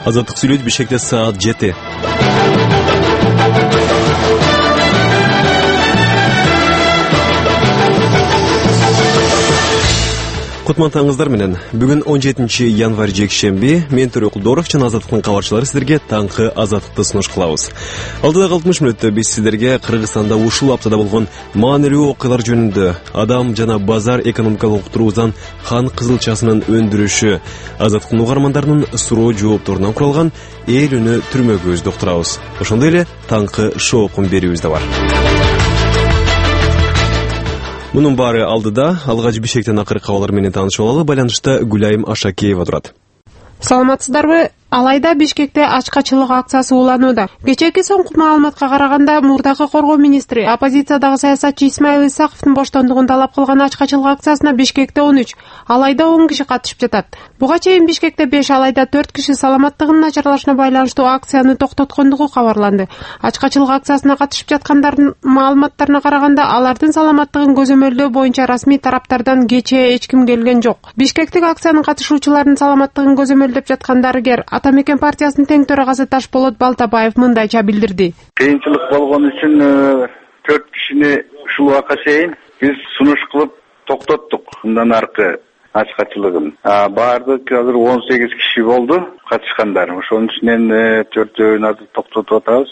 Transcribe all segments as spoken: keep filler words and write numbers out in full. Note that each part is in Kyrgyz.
Азаттык сүйлөйт. Бишкекте саат жети. Кутмантаңыздар менен. Бүгүн он жетинчи январь жекшемби. Мен Төрөк Кулдоров жана Азаттыктын кабарчылары сиздерге таңкы азаттыкты сунуш кылабыз. Алдыда алтымыш мүнөттө биз сиздерге Кыргызстанда ушул аптада болгон маанилүү окуялар жөнүндө, адам жана базар экономикалык уктуруубуздан хан кызылчасынын өндүрүшү, Азаттыктын угармандарынын суроо жоопторунан куралган эл үнү түрмөгүбүздү уктурабыз. Ошондой эле таңкы шоокун берүүбүз да бар. Мунун баары алдыда. Алгач Бишкектен акыркы кабарлар менен таанышып алалы. Байланышта Гүлайым Ашакеева турат. Саламатсыздарбы? Алайда Бишкекте ачкачылык акциясы уланууда. Кечээки соңку маалыматка караганда, мурдагы коргоо министри, оппозициядагы саясатчы Исмаил Исаковдун боштондугун талап кылган ачкачылык акциясына Бишкекте он үч, алайда он киши катышып жатат. Буга чейин Бишкекте беш, алайда төрт киши саламаттыгынын начарлашына байланыштуу акцияны токтоткондугу кабарланды. Ачкачылык акциясына катышып жаткандардын маалыматтарына караганда, алардын саламаттыгын көзөмөлдөө боюнча расмий тараптардан кечээ эч ким келген жок. Бишкектик акциянын катышуучуларынын саламаттыгын көзөмөлдөп жаткан дарыгер Атамекен партиясынын тең төрагасы Ташболот Балтабаев мындайча билдирди. Кыйынчылык болгон үчүн төрт кишини ушул убакка чейин биз сунуш кылып токтоттук. Мындан аркы ачкачылыгын. Баардык азыр он сегиз киши болду катышкандар. Ошонун ичинен төртөөнү азыр токтотуп атабыз.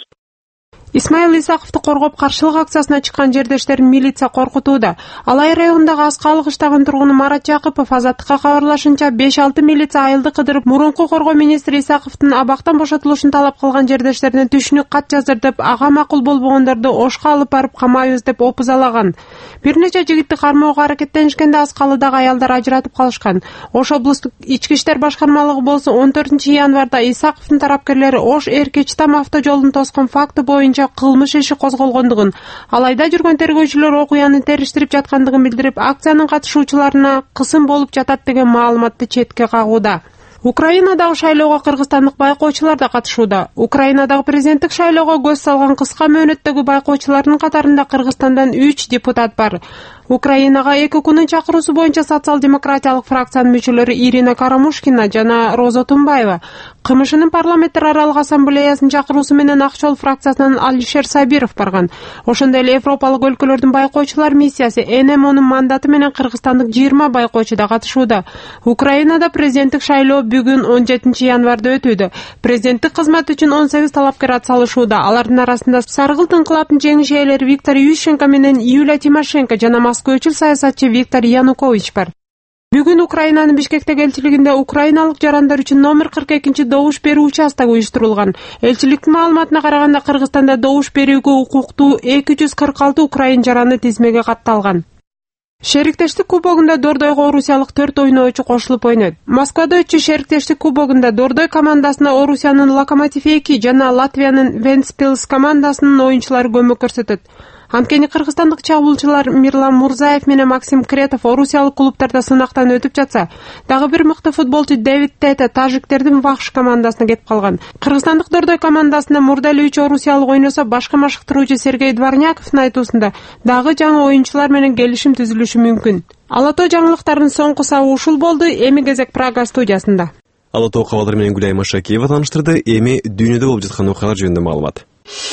Исмаил Исаковду коргоп каршылык акциясына чыккан жердештерин милиция коркутууда. Алай районундагы Аскалык ыштаган тургуну Марат Жакыпов Азаттыкка кабарлашынча, беш алты милиция айылды кыдырып, мурунку коргоо министри Исаковдун абактан бошотулушун талап кылган жердештерине түшүнүк кат жаздыртып, ага макул болбогондорду Ошко алып барып камайбыз деп опузалаган. Бир нече жигитти кармоого аракеттенишкенде Аскалыдагы аялдар ажыратып калышкан. Ош облустук ички иштер башкармалыгы болсо он төртүнчү январда Исаковдун тарапкерлери Ош Эркечтам автожолун тоскон факты боюнча кылмыш иши козголгондугун, алайда жүргөн тергөөчүлөр окуяны териштирип жаткандыгын билдирип, акциянын катышуучуларына кысым болуп жатат деген маалыматты четке кагууда. Украинадагы шайлоого кыргызстандык байкоочулар да катышууда. Украинадагы президенттик шайлоого көз салган кыска мөөнөттөгү байкоочулардын катарында Кыргызстандан үч депутат бар. Украинага эки күнүн чакыруусу боюнча социал-демократиялык фракциянын мүчөлөрү Ирина Карамушкина жана Роза Тумбаева, КМШнын парламенттер аралык ассамблеясынын чакыруусу менен Акчол фракциясынан Алишер Сабиров барган. Ошондой эле Европалык өлкөлөрдүн байкоочулар миссиясы Н М Онун мандаты менен кыргызстандык жыйырма байкоочу да катышууда. Украинада президенттик шайлоо бүгүн он жетинчи январда өтүүдө. Президенттик кызмат үчүн он сегиз талапкер атсалышууда. Алардын арасында Саргылт инкылабынын жеңиш ээлери Виктор Ющенко менен Юлия Тимошенко жана Москвачыл саясатчы Виктор Янукович бар. Бүгүн Украинанын Бишкектеги элчилигинде украиналык жарандар үчүн номер кырк экинчи добуш берүү участогу уюштурулган. Элчиликтин маалыматына караганда, Кыргызстанда добуш берүүгө укуктуу эки жүз кырк алты украин жараны тизмеге катталган. Шериктештик кубогунда Дордойго орусиялык төрт ойноочу кошулуп ойнойт. Москвада өтчү Шериктештик кубогунда Дордой командасына Орусиянын Локомотив эки жана Латвиянын Вентспилс командасынын оюнчулары көмөк көрсөтөт. Анткени кыргызстандык чабуулчулар Мирлан Мурзаев менен Максим Кретов орусиялык клубтарда сынактан өтүп жатса, дагы бир мыкты футболчу Дэвид Тета тажиктердин Вахш командасына кетип калган. Кыргызстандык Дордой командасында мурда эле үч орусиялык ойносо, башка машыктыруучу Сергей Дворняковдун айтуусунда дагы жаңы оюнчулар менен келишим түзүлүшү мүмкүн. Ала Тоо жаңылыктарынын соңку сабы ушул болду. Эми кезек Прага студиясында. Ала Тоо кабарлары менен Гүлайым Ашакеева тааныштырды. Эми дүйнөдө болуп жаткан окуялар жөнүндө маалымат.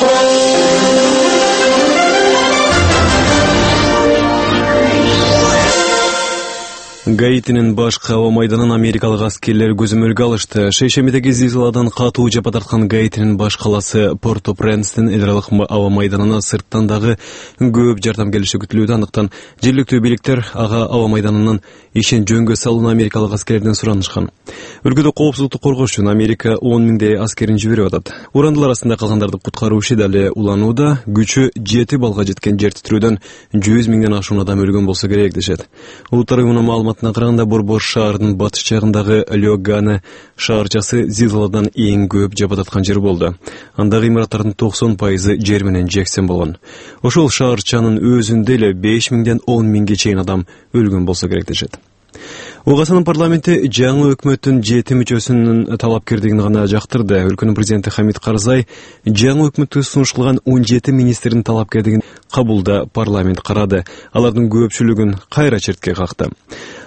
Гаитинин баш аба майданын америкалык аскерлер көзөмөлгө алышты. Шейшембидеги зилзаладан катуу жапа тарткан Гаитинин баш каласы Порто-Пренстин эдралык аба майданына сырттан дагы көп жардам келиши күтүлүүдө. Андыктан жергиликтүү бийликтер ага аба майданынын ишин жөнгө салууну америкалык аскерлерден суранышкан. Өлкөдө коопсуздукту коргош үчүн Америка он миңдей аскерин жиберип атат. Урандылар арасында калгандарды куткаруу иши дали уланууда. Күчү жети балга жеткен жер титирөөдөн жүз миңден ашуун адам өлгөн болсо керек дешет. Улуттар уюмунун маалыматына караганда, Борбор шаарынын батыш жагындагы Лёгана шаарчасы зилзаладан эң көп жапа тарткан жер болду. Андагы имараттардын токсон пайызы жер менен жексен болгон. Ошол шаарчанын өзүндө эле беш миңден он миңге чейин адам өлгөн болсо керек дешет. Угасынын парламенти жаңы өкмөттүн жети мүчөсүнүн талапкерлигин гана жактырды. Өлкөнүн президенти Хамид Карзай жаңы өкмөттү сунуш кылган он жети министрдин талапкерлигин кабулда парламент карады. Алардын көпчүлүгүн кайра четке какты.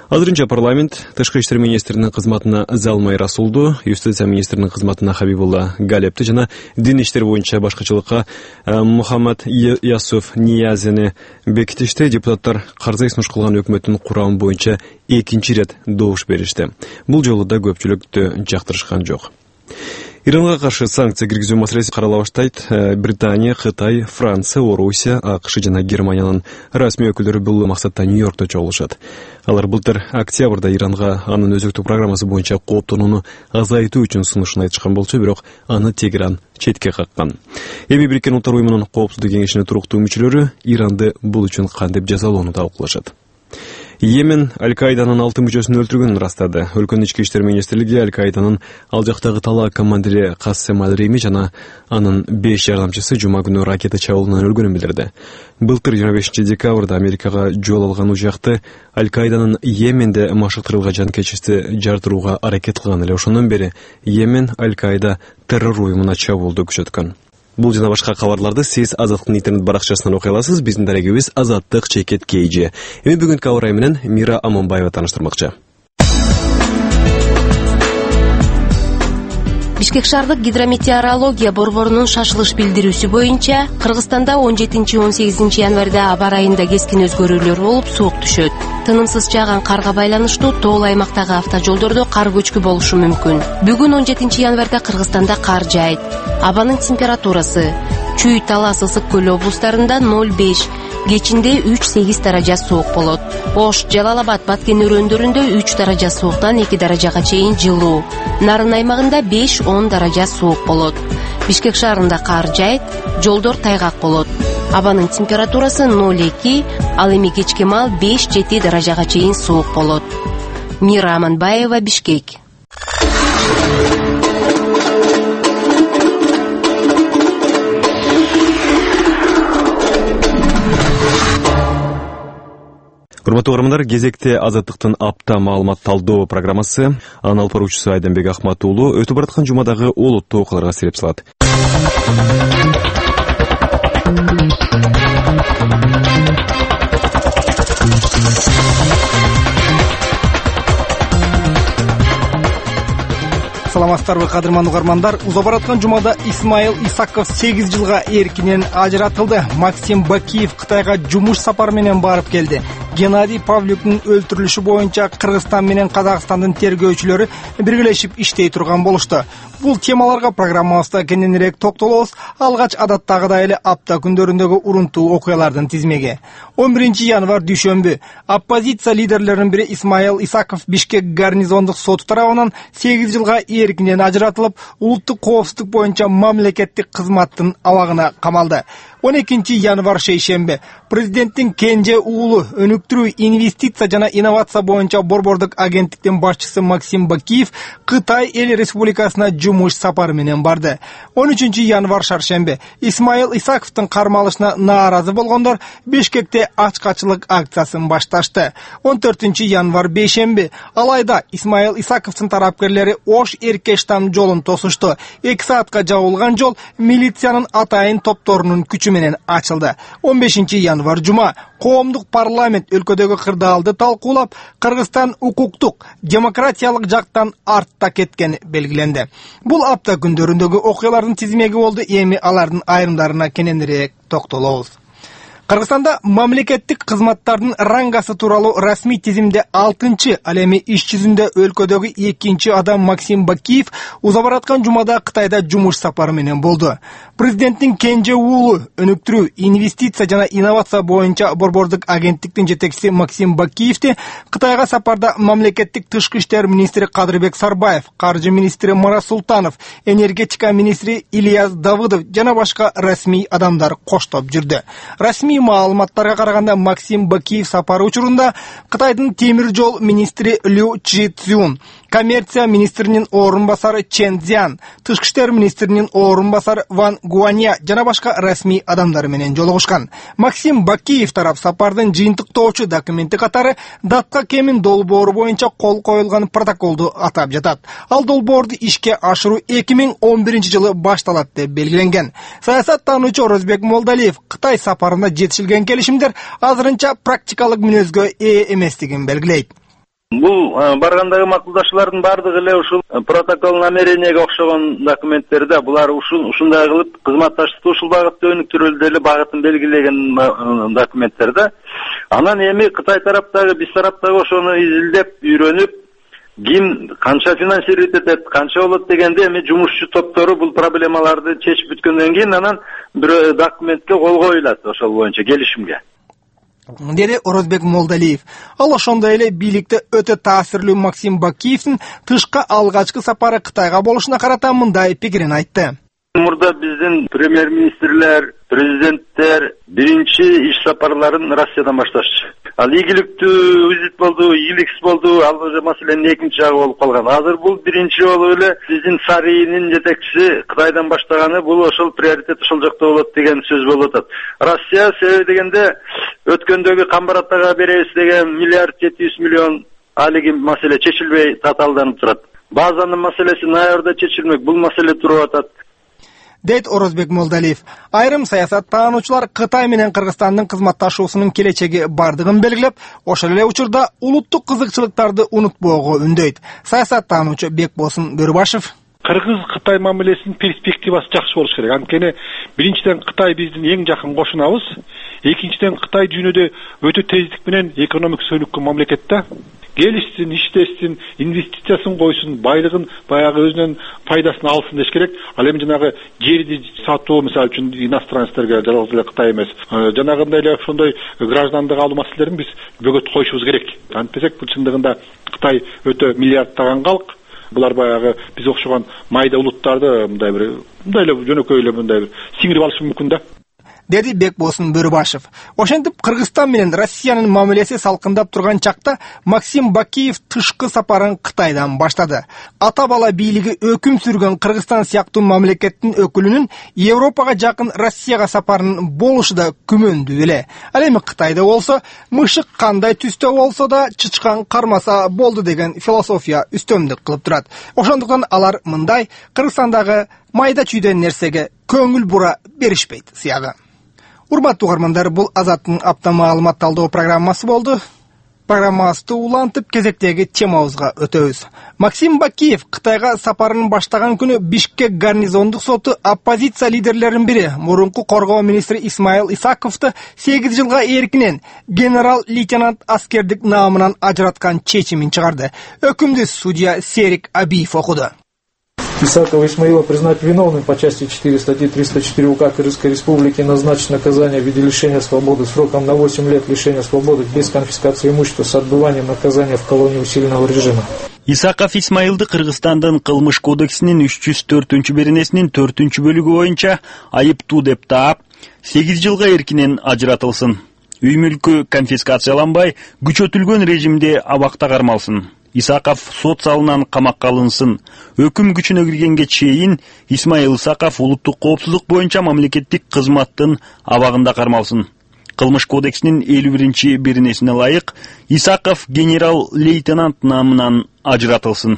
Азырынча парламент тышкы иштер министринин кызматына Залмай Расулду, юстиция министринин кызматына Хабибулла Галепти жана дин иштер боюнча башкачылыкка Мухаммад Ясуф Ниязини бекитишти. Депутаттар Карзай сунуш кылган өкмөттүн курамы боюнча экинчи рет добуш беришти. Бул жолу да көпчүлүктү жактырышкан жок. Иранга каршы санкция киргизүү маселеси карала баштайт. Британия, Кытай, Франция, Орусия, АКШ жана Германиянын расмий өкүлдөрү бул максатта Нью-Йоркто чогулушат. Алар былтыр октябрда Иранга анын өзөктүк программасы боюнча кооптонууну азайтуу үчүн сунушун айтышкан болчу, бирок аны Тегеран четке каккан. Эми Бириккен Улуттар уюмунун коопсуздук кеңешине туруктуу мүчөлөрү Иранды бул үчүн кантип жазалоону талкуулашат. Йемен Аль-Каиданын алты мүчөсүн өлтүргөнүн ырастады. Өлкөнүн ички иштер министрлиги Аль-Каиданын ал жактагы талаа командири Кассем Аль-Рими жана анын беш жардамчысы жума күнү ракета чабуулунан өлгөнүн билдирди. Былтыр жыйырма бешинчи декабрда Америкага жол алган учакты Аль-Каиданын Йеменде машыктырылган жанкечисти жардырууга аракет кылган эле. Ошондон бери Йемен Аль-Каида террор уюмуна чабуулду күчөткөн. Бул жана башка кабарларды сиз Азаттыктын интернет баракчасынан окуй аласыз. Биздин дарегибиз Азаттык чекет кей джи. Эми бүгүнкү аба ырайы менен Мира Аманбаева тааныштырмакчы. Бишкек шаардык гидрометеорология борборунун шашылыш билдирүүсү боюнча Кыргызстанда он жетинчи он сегизинчи январда аба ырайында кескин өзгөрүүлөр болуп, суук түшөт. Тынымсыз жааган карга байланыштуу тоол аймактагы автожолдордо кар көчкү болушу мүмкүн. Бүгүн он жетинчи январда Кыргызстанда кар жаайт. Абанын температурасы: Чүй, Талас, Ысык көл облустарында ноль беш, кечинде үч сегиз даража суук болот. Ош, Жалал Абад, Баткен өрөөндөрүндө үч даража сууктан эки даражага чейин жылуу. Нарын аймагында беш он даража суук болот. Бишкек шаарында кар жаайт, жолдор тайгак болот. Абанын температурасы ноль эки, ал эми кечке маал беш жети даражага чейин суук болот. Мира Аманбаева, Бишкек. Урматтуу угармандар, кезекте Азаттыктын апта маалымат талдоо программасы. Анын алып баруучусу Айденбек Ахмат уулу өтүп бараткан жумадагы олуттуу окуяларга сереп салат. Саламатсыздарбы, кадырман угармандар. Уза бараткан жумада Исмаил Исаков сегиз жылга эркинен ажыратылды. Максим Бакиев Кытайга жумуш сапары менен барып келди. Геннадий Павлюктун өлтүрүлүшү боюнча Кыргызстан менен Казакстандын тергөөчүлөрү биргелешип иштей турган болушту. Бул темаларга программабызда кененирээк токтолобуз. Алгач адаттагыдай эле апта күндөрүндөгү урунтуу окуялардын тизмеги. он биринчи январь дүйшөмбү оппозиция лидерлеринин бири Исмаил Исаков Бишкек гарнизондук соту тарабынан сегиз жылга эркинен ажыратылып, улуттук коопсуздук боюнча мамлекеттик кызматтын абагына камалды. он экинчи январь шейшембе президенттин кенже уулу өнүктүрүү, инвестиция жана инновация боюнча борбордук агенттиктин башчысы Максим Бакиев Кытай эл республикасына жумуш сапары менен барды. он үчүнчү январь шаршембе Исмаил Исаковдун кармалышына нааразы болгондор Бишкекте ачкачылык акциясын башташты. он төртүнчү январь бейшембе алайда Исмаил Исаковдун тарапкерлери Ош Эркештам жолун тосушту. эки саатка жабылган жол милициянын атайын топторунун күчү менен ачылды. он бешинчи январь жума коомдук парламент өлкөдөгү кырдаалды талкуулап, Кыргызстан укуктук, демократиялык жактан артта кеткени белгиленди. Бул апта күндөрүндөгү окуялардын тизмеги болду. Эми алардын айрымдарына кененирээк токтолобуз. Кыргызстанда мамлекеттик кызматтардын рангасы тууралуу расмий тизимде алтынчы, ал эми иш жүзүндө өлкөдөгү экинчи адам Максим Бакиев уза бараткан жумада Кытайда жумуш сапары менен болду. Президенттин кенже уулу өнүктүрүү, инвестиция жана инновация боюнча борбордук агенттиктин жетекчиси Максим Бакиевти Кытайга сапарда мамлекеттик тышкы иштер министри Кадырбек Сарбаев, каржы министри Марат Султанов, энергетика министри Ильяс Давыдов жана башка расмий адамдар коштоп жүрдү. Расмий маалыматтарга караганда Максим Бакиев сапары учурунда Кытайдын темир жол министри Лю Чжицюн, коммерция министринин орун басары Чен Цзян, тышкы иштер министринин орун басары Ван Гуаня жана башка расмий адамдар менен жолугушкан. Максим Бакиев тарап сапардын жыйынтыктоочу документи катары датка кемин долбоору боюнча кол коюлган протоколду атап жатат. Ал долбоорду ишке ашыруу эки миң он биринчи жылы башталат деп белгиленген. Саясаттануучу Орозбек Молдалиев Кытай сапарында жетишилген келишимдер азырынча практикалык мүнөзгө ээ эместигин белгилейт. Бул баргандагы макулдашуулардын баардыгы эле ушул протокол намеренияга окшогон документтер да. Булар ушул ушундай кылып кызматташтыкты ушул багытта өнүктүрөлдү эле багытын белгилеген документтер да. Анан эми Кытай тараптагы, биз тараптагы ошону изилдеп, үйрөнүп, ким канча финансировать этет, канча болот дегенде эми жумушчу топтору бул проблемаларды чечип бүткөндөн кийин анан бир документке кол коюлат ошол боюнча келишимге. Деди Орозбек Молдалиев. Ал ошондой эле бийликте өтө таасирлүү Максим Бакиевдин тышка алгачкы сапары Кытайга болушуна карата мындай пикирин айтты. Мурда биздин премьер-министрлер, президенттер биринчи иш сапарларын Россиядан башташчу. Ал ийгиликтүү визит болду, ийгиликсиз болду, ал маселенин экинчи жагы болуп калган. Азыр бул биринчи болуп эле биздин Сарыйнын жетекчиси Кытайдан баштаганы, бул ошол приоритет ошол жакта болот деген сөз болуп атат. Россия себеби дегенде өткөндөгү Камбаратага беребиз деген миллиард жети жүз миллион алиги маселе чечилбей татаалданып турат. Базанын маселеси ноябрда чечилмек, бул маселе туруп атат. Дейт Орозбек Молдалиев. Айрым саясат таануучулар Кытай менен Кыргызстандын кызматташуусунун келечеги бардыгын белгилеп, ошол эле учурда улуттук кызыкчылыктарды унутпоого үндөйт. Саясат таануучу Бекболсун Бөрүбашев: Кыргыз-Кытай мамилесинин перспективасы жакшы болуш керек. Анткени биринчиден Кытай биздин эң жакын кошунабыз, экинчиден Кытай дүйнөдө өтө тездик менен экономик сөнүккөн мамлекет да. Келишсин, иштесин, инвестициясын койсун, байлыгын баягы өзүнүн пайдасын алсын деш керек. Ал эми жанагы жерди сатуу мисалы үчүн иностранецтерге жалгыз эле Кытай эмес, жанагындай эле ошондой граждандык алуу маселелерин биз бөгөт коюшубуз керек. Антпесек бул чындыгында Кытай өтө миллиарддаган калк. Булар баягы биз окшогон майда улуттарды мындай бир мындай эле жөнөкөй эле мындай бир сиңирип алышы мүмкүн да. Деди Бекболсун Бөрүбашев. Ошентип Кыргызстан менен Россиянын мамилеси салкындап турган чакта Максим Бакиев тышкы сапарын Кытайдан баштады. Ата бала бийлиги өкүм сүргөн Кыргызстан сыяктуу мамлекеттин өкүлүнүн Европага жакын Россияга сапарынын болушу да күмөндүү эле. Ал эми Кытайда болсо, мышык кандай түстө болсо да чычкан кармаса болду деген философия үстөмдүк кылып турат. Ошондуктан алар мындай Кыргызстандагы майда чүйдөн нерсеге көңүл бура беришпейт сыягы. Урматтуу угармандар, бул Азаттын апта маалымат талдоо программасы болду. Программабызды улантып кезектеги темабызга өтөбүз. Максим Бакиев Кытайга сапарын баштаган күнү Бишкек гарнизондук соту оппозиция лидерлеринин бири, мурунку коргоо министри Исмаил Исаковду сегиз жылга эркинен генерал-лейтенант аскердик наамынан ажыраткан чечимин чыгарды. Өкүмдү судья Серик Абиев окуду. Исакова Исмаила признать виновным по части четыре статьи триста четыре УК Кыргызской Республики, назначить наказание в виде лишения свободы сроком на восемь лет лишения свободы без конфискации имущества с отбыванием наказания в колонии усиленного режима. Исаков Исмаилды Кыргызстандын кылмыш кодексинин үч жүз төртүнчү беренесинин төртүнчү бөлүгү боюнча айыптуу деп таап, сегиз жылга эркинен ажыратылсын. Үй мүлкү конфискацияланбай, күчөтүлгөн режимде абакта кармалсын. Исаков сот залынан камакка алынсын. Өкүм күчүнө киргенге чейин Исмаил Исаков улуттук коопсуздук боюнча мамлекеттик кызматтын абагында кармалсын. Кылмыш кодексинин элүү биринчи беренесине ылайык Исаков генерал-лейтенант наамынан ажыратылсын.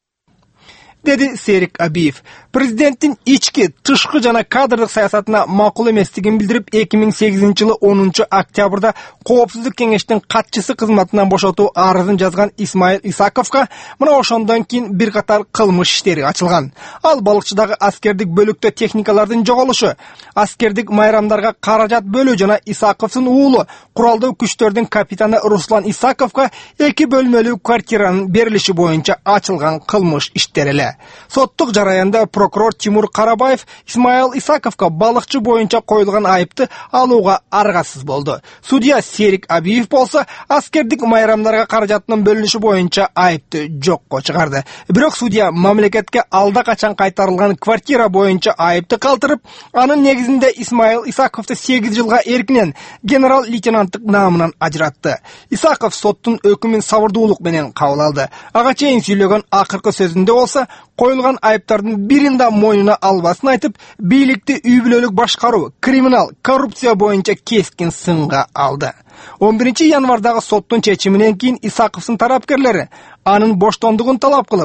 Деди Серик Абиев. Президенттин ички, тышкы жана кадрдык саясатына макул эместигин билдирип, эки миң сегизинчи жылы онунчу октябрда Коопсуздук кеңештин катчысы кызматынан бошотуу арызын жазган Исмаил Исаковго мына ошондон кийин бир катар кылмыш иштери ачылган. Ал балыкчыдагы аскердик бөлүктө техникалардын жоголушу, аскердик майрамдарга каражат бөлүү жана Исаковдун уулу, куралдуу күчтөрдүн капитаны Руслан Исаковго эки бөлмөлүү квартиранын берилиши боюнча ачылган кылмыш иштери эле. Соттук жараянда прокурор Тимур Карабаев Исмаил Исаковго балыкчы боюнча коюлган айыпты алууга аргасыз болду. Судья Серик Абиев болсо аскердик майрамдарга каражаттын бөлүнүшү боюнча айыпты жокко чыгарды. Бирок судья мамлекетке алда качан кайтарылган квартира боюнча айыпты калтырып, анын негизинде Исмаил Исаковду сегиз жылга эркинен генерал-лейтенанттык наамынан ажыратты. Исаков соттун өкүмүн сабырдуулук менен кабыл алды. Ага чейин сүйлөгөн акыркы сөзүндө болсо коюлган айыптардын бирин да мойнуна албасын айтып, бийликти үй бүлөлүк башкаруу, криминал, коррупция боюнча кескин сынга алды. он биринчи январдагы соттун чечиминен кийин Исаковдун тарапкерлери анын боштондугун талап кылып,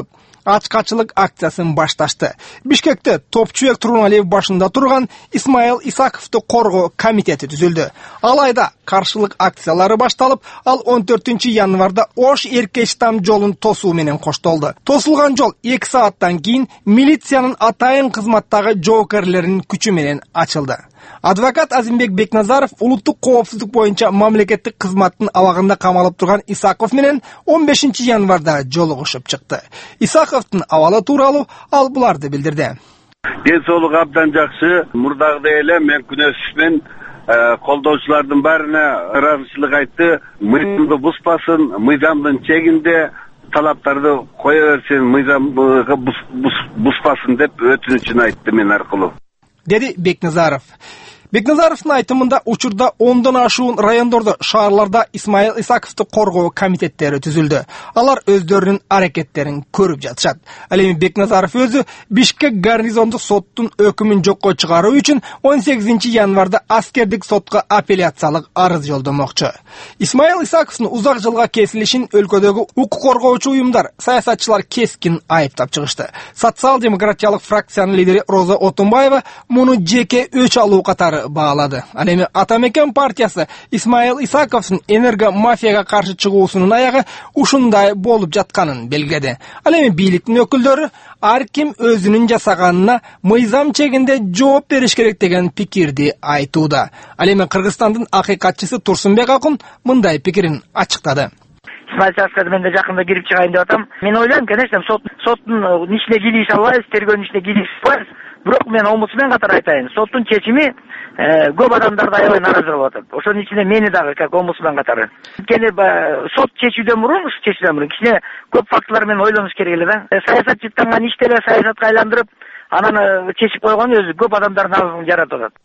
ачкачылык акциясын башташты. Бишкекте Топчубек Тургуналиев башында турган Исмаил Исаковду коргоо комитети түзүлдү. Алайда каршылык акциялары башталып, ал он төртүнчү январда Ош Эркештам жолун тосуу менен коштолду. Тосулган жол эки сааттан кийин милициянын атайын кызматтагы жоокерлеринин күчү менен ачылды. Адвокат Азимбек Бекназаров улуттук коопсуздук боюнча мамлекеттик кызматтын абагында камалып турган Исаков менен он бешинчи январда жолугушуп чыкты. Исаковдун абалы тууралуу ал буларды билдирди. Ден соолугу абдан жакшы, мурдагыдай эле мен күнөөсүзмөн колдоочулардын баарына ыраазычылык айтты. Мыйзамды буспасын, мыйзамдын чегинде талаптарды кое берсин, мыйзамды буспасын деп өтүнүчүн айтты мен аркылуу, деди Бекназаров. Бекназаровдун айтымында учурда ондон ашуун райондордо, шаарларда Исмаил Исаковду коргоо комитеттери түзүлдү. Алар өздөрүнүн аракеттерин көрүп жатышат. Ал эми Бекназаров өзү Бишкек гарнизондук соттун өкүмүн жокко чыгаруу үчүн он сегизинчи январда аскердик сотко апелляциялык арыз жолдомокчу. Исмаил Исаковдун узак жылга кесилишин өлкөдөгү укук коргоочу уюмдар, саясатчылар кескин айыптап чыгышты. Социал-демократиялык фракциянын лидери Роза Отунбаева муну жеке өч алуу катары баалады. Ал эми Атамекен партиясы Исмаил Исаковдун энерго мафияга каршы чыгуусунун аягы ушундай болуп жатканын белгиледи. Ал эми бийликтин өкүлдөрү ар ким өзүнүн жасаганына мыйзам чегинде жооп бериш керек деген пикирди айтууда. Ал эми Кыргызстандын акыйкатчысы Турсунбек Акун мындай пикирин ачыктады. Исмаил Исаковго мен да жакында кирип чыгайын деп атам. Мен ойлойм, конечно, сот соттун ишине киришип албайбыз, тергөөнүн ишине киришип албайбыз. Бирок мен омбудсмен катары айтайын, соттун чечими көп адамдарды аябай нааразы кылып атат. Ошонун ичинде мени дагы как омбудсмен катары. Анткени сот чечүүдөн мурун, ушу чечүүдөн мурун кичине көп фактылар менен ойлонуш керек эле да. Саясатчылыктан ишти эле саясатка айландырып, анан чечип койгон өзү көп адамдардын нааразылыгын жаратып атат,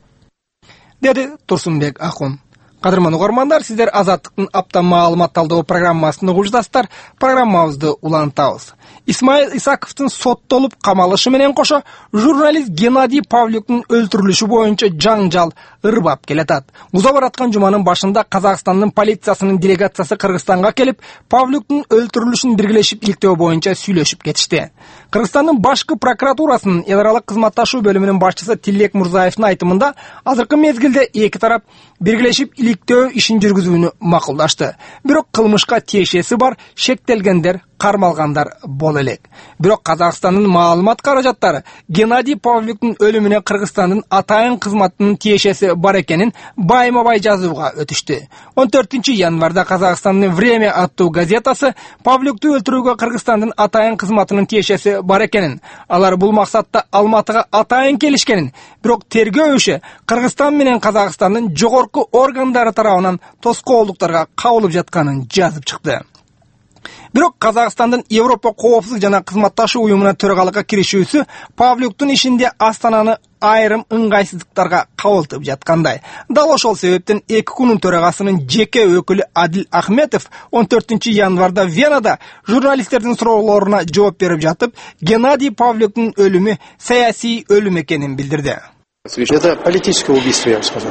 деди Турсунбек Акун. Кадырман угармандар, сиздер Азаттыктын апта маалымат талдоо программасын угуп жатасыздар. Программабызды улантабыз. Исмаил Исаковдун соттолуп камалышы менен кошо журналист Геннадий Павлюктун өлтүрүлүшү боюнча жаңжал ырбап келатат. Уза бараткан жуманын башында Казакстандын полициясынын делегациясы Кыргызстанга келип, Павлюктун өлтүрүлүшүн биргелешип иликтөө боюнча сүйлөшүп кетишти. Кыргызстандын башкы прокуратурасынын эл аралык кызматташуу бөлүмүнүн башчысы Тилек Мурзаевдин айтымында, азыркы мезгилде эки тарап биргелешип иликтөө ишин жүргүзүүнү макулдашты. Бирок кылмышка тиешеси бар шектелгендер, кармалгандар боло элек. Бирок Казакстандын маалымат каражаттары Геннадий Павлюктун өлүмүнө Кыргызстандын атайын кызматынын тиешеси бар экенин байма-бай жазууга өтүштү. он төртүнчү январда Казакстандын Время аттуу газетасы Павлюкту өлтүрүүгө Кыргызстандын атайын кызматынын тиешеси бар экенин, алар бул максатта Алматыга атайын келишкенин, бирок тергөө иши Кыргызстан менен Казакстандын жогорку органдары тарабынан тоскоолдуктарга кабылып жатканын жазып чыкты. Бирок Казакстандын Европа коопсуздук жана кызматташуу уюмуна төрагалыкка киришүүсү Павлюктун ишинде Астананы айрым ыңгайсыздыктарга кабылтып жаткандай. Дал ошол себептен эки күнүн төрагасынын жеке өкүлү Адил Ахметов он төртүнчү январда Венада журналисттердин суроолоруна жооп берип жатып, Геннадий Павлюктун өлүмү саясий өлүм экенин билдирди. Это политическое убийство, я бы сказал.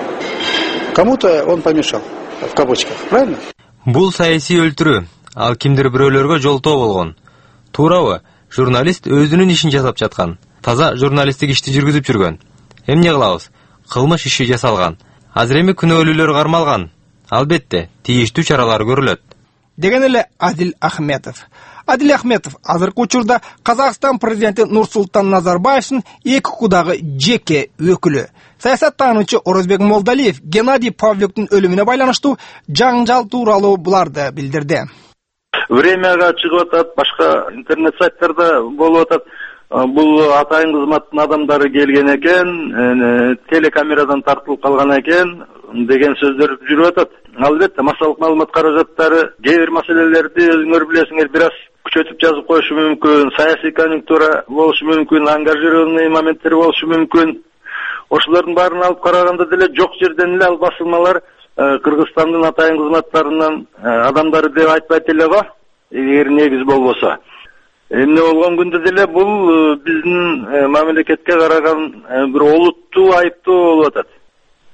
Кому-то он помешал, в кавычках, правильно? Бул саясий өлтүрүү. Ал кимдир бирөөлөргө жолтоо болгон. Туурабы? Журналист өзүнүн ишин жасап жаткан. Таза журналисттик ишти жүргүзүп жүргөн. Эмне кылабыз? Кылмыш иши жасалган. Азыр эми күнөөлүүлөр кармалган. Албетте, тийиштүү чаралар көрүлөт, деген эле Адил Ахметов. Адил Ахметов азыркы учурда Казакстан президенти Нурсултан Назарбаевдин эки кудагы жеке өкүлү. Саясаттануучу Орозбек Молдалиев Геннадий Павлюктун өлүмүнө байланыштуу жаңжал тууралуу буларды билдирди. Времяга чыгып атат, башка интернет сайттарда болуп атат. Бул атайын кызматтын адамдары келген экен, телекамерадан тартылып калган экен деген сөздөр жүрүп атат. Албетте, массалык маалымат каражаттары кээ бир маселелерди өзүңөр билесиңер бир аз күчөтүп жазып коюшу мүмкүн, саясий конъюнктура болушу мүмкүн, ангажированный моменттер болушу мүмкүн. Ошолордун баарын алып караганда деле жок жерден эле ал басылмалар Кыргызстандын атайын кызматтарынан адамдары деп айтпайт эле го, эгер негиз болбосо. Эмне болгон күндө деле бул биздин мамлекетке караган бир олуттуу айыптоо болуп атат.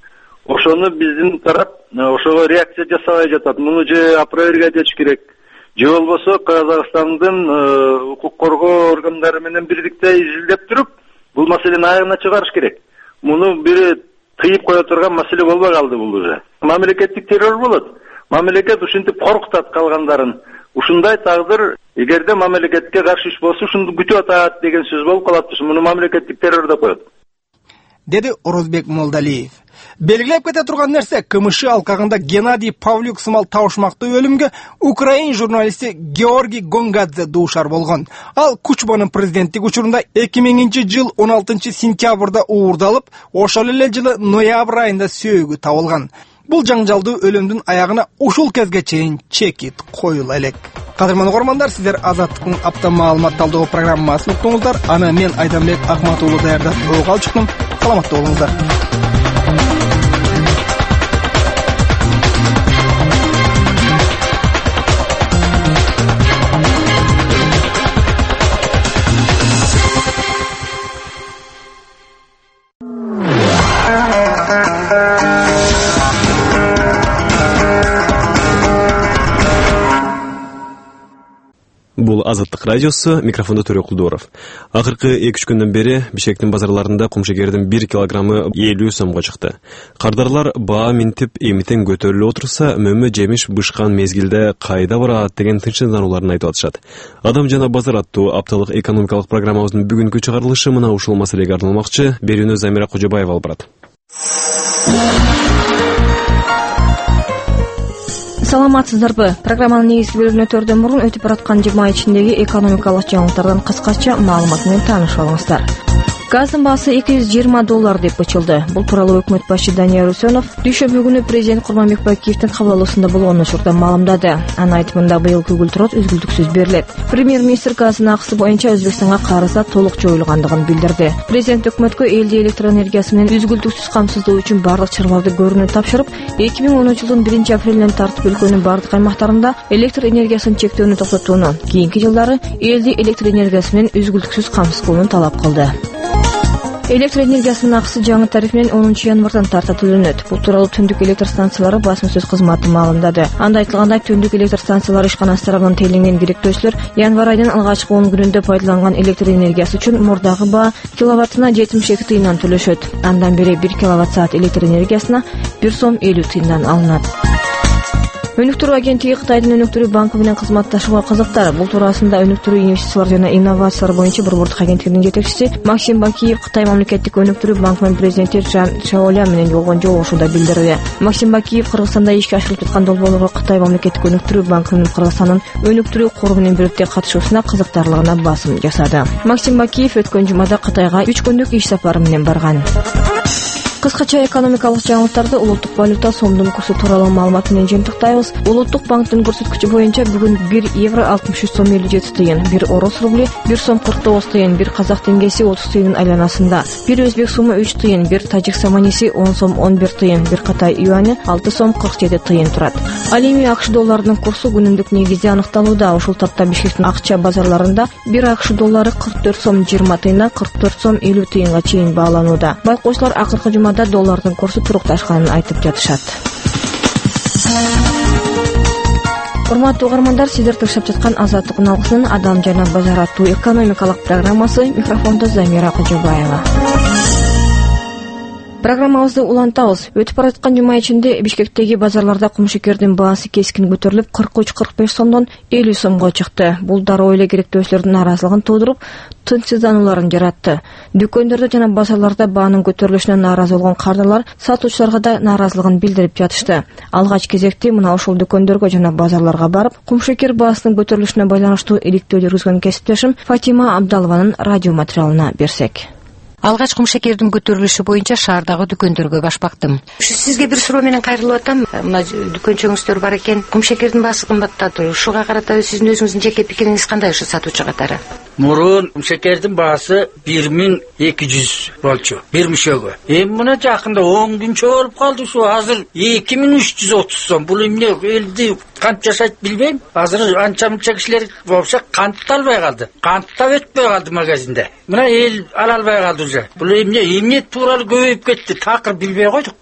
Ошону биздин тарап ошого реакция жасабай жатат. Муну же опровергать этиш керек, же болбосо Казакстандын укук коргоо органдары менен бирдикте изилдеп туруп бул маселени аягына чыгарыш керек. Муну бири тыйып кое турган маселе болбой калды бул уже. Мамлекеттик террор болот. Мамлекет ушинтип коркутат калгандарын. Ушундай тагдыр эгерде мамлекетке каршы иш болсо ушуну күтүп атат деген сөз болуп калат. Муну мамлекеттик террор деп коет. Деди Орозбек Молдалиев. Белгилеп кете турган нерсе, КМШ алкагында Геннадий Павлюк сымал табышмактуу өлүмгө украин журналисти Георгий Гонгадзе дуушар болгон. Ал Кучманын президенттик учурунда эки миңинчи жыл он алтынчы сентябрда уурдалып, ошол эле жылы ноябрь айында сөөгү табылган. Бул жаңжалдуу өлүмдүн аягына ушул кезге чейин чекит коюла элек. Кадырман угармандар, сиздер Азаттыктын апта маалымат талдоо программасын уктуңуздар. Аны мен Айданбек Акмат уулу даярдап ойгол чыктым. Саламатта болуңуздар. Бул Азаттык радиосу, микрофонда Төрө Кулдуров. Акыркы эки үч күндөн бери Бишкектин базарларында кумшекердин бир килограммы элүү сомго чыкты. Кардарлар баа минтип эмитен көтөрүлүп отурса, мөмө жемиш бышкан мезгилде кайда барат деген тынчсызданууларын айтып атышат. Адам жана базар аттуу апталык экономикалык программабыздын бүгүнкү чыгарылышы мына ушул маселеге арналмакчы. Берүүнү Замира Кожобаева алып барат. Саламатсыздарбы? Программанын негизги бөлүгүнө өтөрдөн мурун өтүп бараткан жыйырма ичиндеги экономикалык жаңылыктардан кыскача маалымат менен таанышып алыңыздар. Газдын баасы эки жүз жыйырма доллар деп ычылды. Бул тууралуу өкмөт башчы Данияр Усенов дүйшөмбү күнү президент Курманбек Бакиевдин кабыл алуусунда болгон учурда маалымдады. Анын айтымында быйыл көгүлтүрөт үзгүлтүксүз берилет. Премьер-министр газдын акысы боюнча Өзбекстанга карыздар толук жоюлгандыгын билдирди. Президент өкмөткө элди электр энергиясы менен үзгүлтүксүз камсыздоо үчүн барлык чараларды көрүүнү тапшырып, эки миң онунчу жылдын биринчи апрелинен тартып өлкөнүн бардык аймактарында электр энергиясын чектөөнү токтотууну, кийинки жылдары элди электр энергиясы менен үзгүлтүксүз камсыз кылууну талап кылды. Электр энергиясынын акысы жаңы тариф менен онунчу январдан тарта төлөнөт. Бул тууралуу Түндүк электр станциялары басма сөз кызматы маалымдады. Анда айтылгандай, Түндүк электр станциялары ишканасы тарабынан тейлинген керектөөчүлөр январь айынын алгачкы он күнүндө пайдаланган электр энергиясы үчүн мурдагы баа киловаттына жетимиш эки тыйындан төлөшөт. Андан бери бир киловатт саат электр энергиясына бир сом элүү тыйындан алынат. Өнүктүрүү агенттиги Кытайдын өнүктүрүү банкы менен кызматташууга кызыктар. Бул туурасында өнүктүрүү инвестициялар жана инновациялар боюнча борбордук агенттигинин жетекчиси Максим Бакиев Кытай мамлекеттик өнүктүрүү банкынын президенти Чжан Шаоля менен болгон жолугушууда билдирди. Максим Бакиев Кыргызстанда ишке ашырылып жаткан долбоорлорго Кытай мамлекеттик өнүктүрүү банкынын Кыргызстандын өнүктүрүү кору менен бирикте катышуусуна кызыктарлыгына басым жасады. Максим Бакиев өткөн жумада Кытайга үч күндүк иш сапары менен барган. Кыскача экономикалык жаңылыктарды улуттук валюта сомдун курсу тууралуу маалымат менен жыйынтыктайбыз. Улуттук банктын көрсөткүчү боюнча бүгүн бир евро алтымыш үч сом элүү жети тыйын, бир орус рубли бир сом кырк тогуз тыйын, бир казак теңгеси отуз тыйындын айланасында, бир өзбек суму үч тыйын, бир тажик саманиси он сом он бир тыйын, бир Кытай юани алты сом кырк жети тыйын турат. Ал эми АКШ долларынын курсу күнүмдүк негизде аныкталууда. Ушул тапта Бишкектин акча базарларында бир АКШ доллары кырк төрт сом жыйырма тыйындан кырк төрт сом элүү тыйынга чейин бааланууда. Байкоочулар акыркы жумада доллардын курсу турукташканын айтып жатышат. Урматтуу угармандар, сиздер тыңшап жаткан Азаттык үналгысынын Адам жана базар аттуу экономикалык программасы. Микрофондо Замира Кожобаева. Программабызды улантабыз. Өтүп бараткан жума ичинде Бишкектеги базарларда кумшекердин баасы кескин көтөрүлүп кырк үч кырк беш сомдон элүү сомго чыкты. Бул дароо эле керектөөчүлөрдүн нааразылыгын туудуруп, тынчсызданууларын жаратты. Дүкөндөрдө жана базарларда баанын көтөрүлүшүнө нааразы болгон кардарлар сатуучуларга да нааразылыгын билдирип жатышты. Алгач кезекте мына ушул дүкөндөргө жана базарларга барып, кумшекер баасынын көтөрүлүшүнө байланыштуу иликтөө жүргүзгөн кесиптешим Фатима Абдалованын радио материалына берсек. Алгач кумшекердин көтөрүлүшү боюнча шаардагы дүкөндөргө башпактым. Сизге бир суроо менен кайрылып атам. Мына дүкөнчөңүздөр бар экен. Кумшекердин баасы кымбаттады. Ушуга карата сиздин өзүңүздүн жеке пикириңиз кандай ушу сатуучу катары? Мурун кумшекердин баасы бир миң эки жүз болчу. Бир мишөгө. Эми мына жакында он күнчө болуп калды ушу. Азыр эки миң үч жүз отуз сом. Бул эмне элди кант жашайт билбейм. Азыр анча-мынча кишилер болсо кант албай калды. Кант да өтпөй калды магазинде. Мына эл ала албай калды уже. Бул эмне эмне тууралуу көбөйүп кетти. Такыр билбей койдук биз.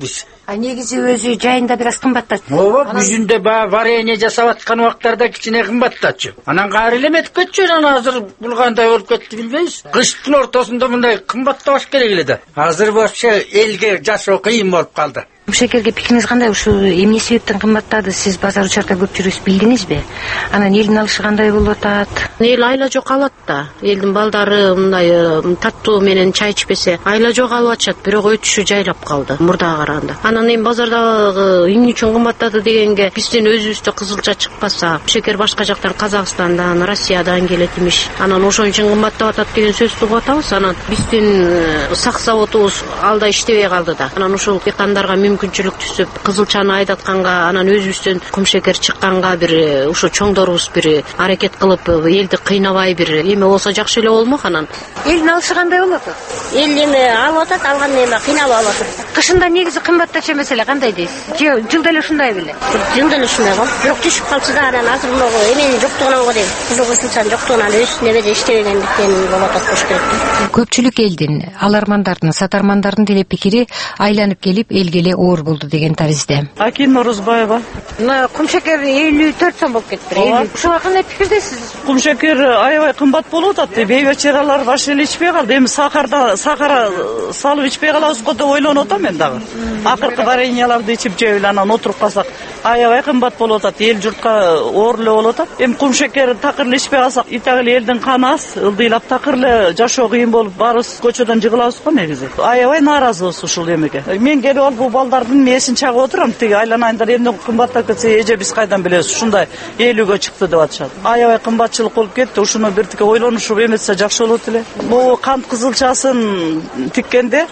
А негизи өзү жайында бир аз кымбаттат. Ооба, жүзүндө баягы варенье жасап аткан убактарда кичине кымбаттатчу. Анан кайра эле метип кетчү, анан азыр бул кандай болуп кетти билбейбиз. Кыштын ортосунда мындай кымбаттабаш керек эле да. Азыр вообще элге жашоо кыйын болуп калды. Кумшекерге пикириңиз кандай? Ушул эмне себептен кымбаттады? Сиз базар учарда көп жүрүп билдиңизби? Анан элдин алышы кандай болуп атат? Эл айла жок алат да. Элдин балдары мындай таттуу менен чай ичпесе, айла жок алып атышат, бирок өтүшү жайлап калды мурдага караганда. Анан эми базардагы эмне үчүн кымбаттады дегенге, биздин өзүбүздө кызылча чыкпаса, шекер башка жактан Казакстандан, Россиядан келет имиш. Анан ошон үчүн кымбаттап атат деген сөздү угуп атабыз. Анан биздин сак заводубуз алда иштебей калды да. Анан ушул дыйкандарга мүмкүнчүлүк түзүп, кызылчаны айдатканга, анан өзүбүздөн кумшекер чыкканга бир ушу чоңдорубуз бир аракет кылып, элди кыйнабай бир эме болсо жакшы эле болмок. Анан элдин алышы кандай болот? эл эми алып атат, алган эме кыйналып алып атат. Кышында негизи кымбаттачу маселе кандай дейсиз? Же жылда эле ушундай беле? Жылда эле ушундай болот. Бирок түшүп калса да, анан азыр могу эменин жоктугунан го дейм. Кызыл кызылчанын жоктугунан өз небеде иштебегендиктен болуп атат болуш керек. Көпчүлүк элдин, алармандардын, сатармандардын деле пикири айланып келип элге эле оор болду деген таризде. Акин Норузбаева. Мына кумшекер элүү төрт сом болуп кетти. Ушуга кандай пикирдесиз? Кумшекер аябай кымбат болуп атат. Бейбе чыралар башы эле ичпей калды. Эми сахарда сахара салып ичпей калабыз го деп ойлонуп атам мен дагы. Акыркы вареньяларды ичип жеп анан отуруп калсак, аябай кымбат болуп атат. Эл журтка оор эле болуп атат. Эми кумшекер такыр эле ичпей калсак, итак эле элдин каны аз, ылдыйлап такыр эле жашоо кыйын болуп, баарыбыз көчөдөн жыгылабыз го негизи. Аябай нааразыбыз ушул эмеге. Мен келип алып бул балдардын месин чагып отурам. Тиги айланайындар эмне кымбаттап кетсе, эже биз кайдан билебиз? Ушундай элүүгө чыкты деп атышат. Аябай кымбатчылык болуп кетти. Ушуну биртике ойлонушуп эметсе жакшы болот эле. Бул кант кызылчасын тиккенде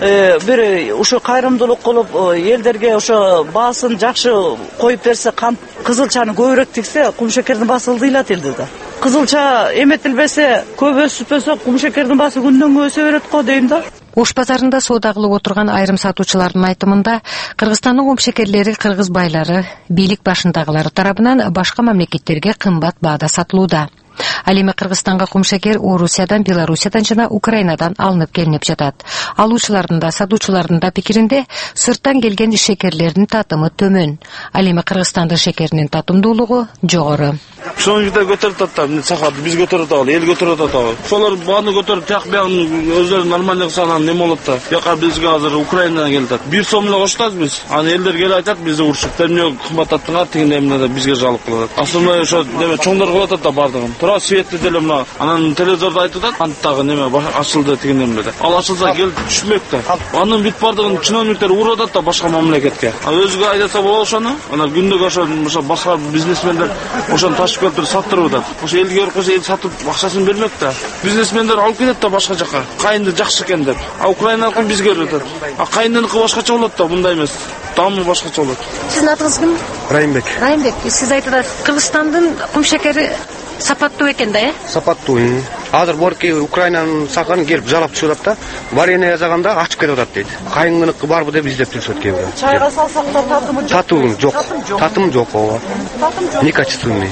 бир ушу кайрымдуулук кылып, элдерге ошо баасын жакшы коюп берсе, кант кызылчаны көбүрөөк тиксе, кумшекердин баасы ылдыйлат элде да. Кызылча эметилбесе, көп өсүпөсө, кумшекердин баасы күндөн күнгө өсө берет го дейм да. Ош базарында соода кылып отурган айрым сатуучулардын айтымында, Кыргызстандын кумшекерлери кыргыз байлары, бийлик башындагылары тарабынан башка мамлекеттерге кымбат баада сатылууда. Ал эми Кыргызстанга кумшекер Орусиядан, Белоруссиядан жана Украинадан алынып келинип жатат. Алуучулардын да, сатуучулардын да пикиринде сырттан келген шекерлердин татымы төмөн. Ал эми Кыргызстандын шекеринин татымдуулугу жогору. Ошону да көтөрүп атат, сахарды биз көтөрүп атабыз, эл көтөрүп атабыз. Ошолор бааны көтөрүп, тияк биягын өздөрү нормально кылсанан неме болот да. Бияка бизге азыр Украинадан келет. бир сом эле коштабыз биз. Аны элдер келип айтат, бизди урушуп, эмне кымбаттаттыңар, тигине эмне деп бизге жалык кылат. Асылмай ошо неме чоңдор кылып атат да бардыгын. Тура светти деле мына, анан телевизордо айтып атат, канттагы неме ачылды тигине эмне деп. Ал ачылса келип түшмөк да. Анын бүт бардыгын чиновниктер уруп атат да башка мамлекетке. Ал өзгө айдаса болот ошону. Анан күндөгө ошо ошо башка бизнесмендер ошону ташып келип саттырып атат. Ошо элге өркөсө эл сатып акчасын бермек да. Бизнесмендер алып кетет да башка жака. Кайынды жакшы экен деп. А Украиналык бизге берип атат. А кайындыныкы башкача болот да, мындай эмес. Дамы башкача болот. Сиздин атыңыз ким? Райымбек. Райымбек, сиз айтып атасыз, Кыргызстандын кумшекери сапаттуу экен да, э? Сапаттуу. Азыр борки Украинанын сахарын келип жалап түшүп атат да, варенье жасаганда ачып кетип атат дейт. Кайыңдыкы барбы деп издеп жүрүшөт кээ. Чайга салсак да татымы жок. Татуу жок. Татым жок ооба. Татым жок. Некачественный.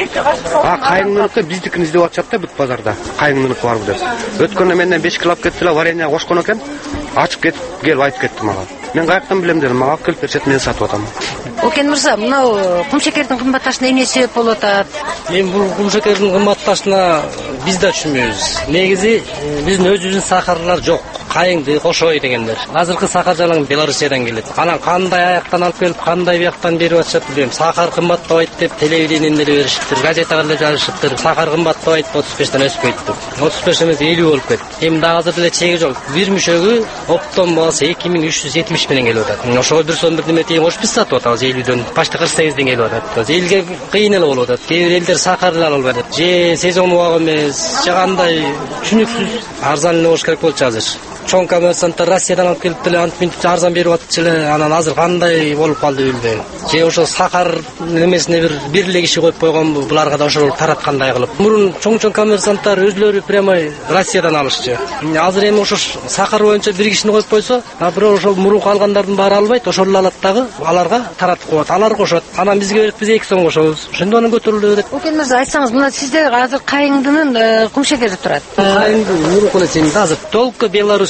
А кайыңдыкы биздикин издеп атышат да бүт базарда. Кайыңдыкы барбы деп. Өткөндө менден беш кило алып кетти эле, варенье кошкон экен. Ачып кетип, келип айтып кетти мага. Мен каяктан билем дедим, мага алып келип беришет, мен сатып атам. Окен мырза, мынау кумшекердин кымбатташына эмне себеп болуп атат? Мен бул кумшекердин кымбатташына биз да түшүнбөйбүз. Негизи биздин өзүбүздүн сахарлар жок. Кайыңды, кошой дегендер. Азыркы сахар жалаң Белоруссиядан келет. Анан кандай аяктан алып келип, кандай бияктан берип атышат билбейм. Сахар кымбаттабайт деп телевидениеде деле беришиптир, газетага деле жазышыптыр. Сахар кымбаттабайт, отуз бештен өспөйт деп. отуз беш эмес элүү болуп кетти. Эми дагы азыр деле чеги жок. Бир мүшөгү оптом болсо эки миң үч жүз жетимиш менен келип атат. Ошого бир сом бир неме тейин кошуп биз сатып атабыз элүүдөн. Почти кырк сегизден келип атат. Элге кыйын эле болуп атат. Кээ бир элдер сахар эле ала албайт. Же сезон убагы эмес, же кандай түшүнүксүз арзан эле болуш керек болчу азыр. Чоң коммерсанттар Россиядан алып келип деле антип минтип арзан берип атчы эле, анан азыр кандай болуп калды билбейм. Же ошо сахар немесине бир бир эле киши коюп койгонбу, буларга да ошол тараткандай кылып. Мурун чоң-чоң коммерсанттар өзлөрү прямо Россиядан алышчы. Азыр эми ошо сахар боюнча бир кишини коюп койсо, а бирок ошол мурунку алгандардын баары албайт, ошол эле алат дагы аларга таратып коет. Алар кошот. Анан бизге берип биз эки сом кошобуз. Ошондо анан көтөрүлө берет. Окен мырза, айтсаңыз, мына сизде азыр кайыңдынын кумшекери турат. Кайыңды мурунку эле сен азыр только Беларусь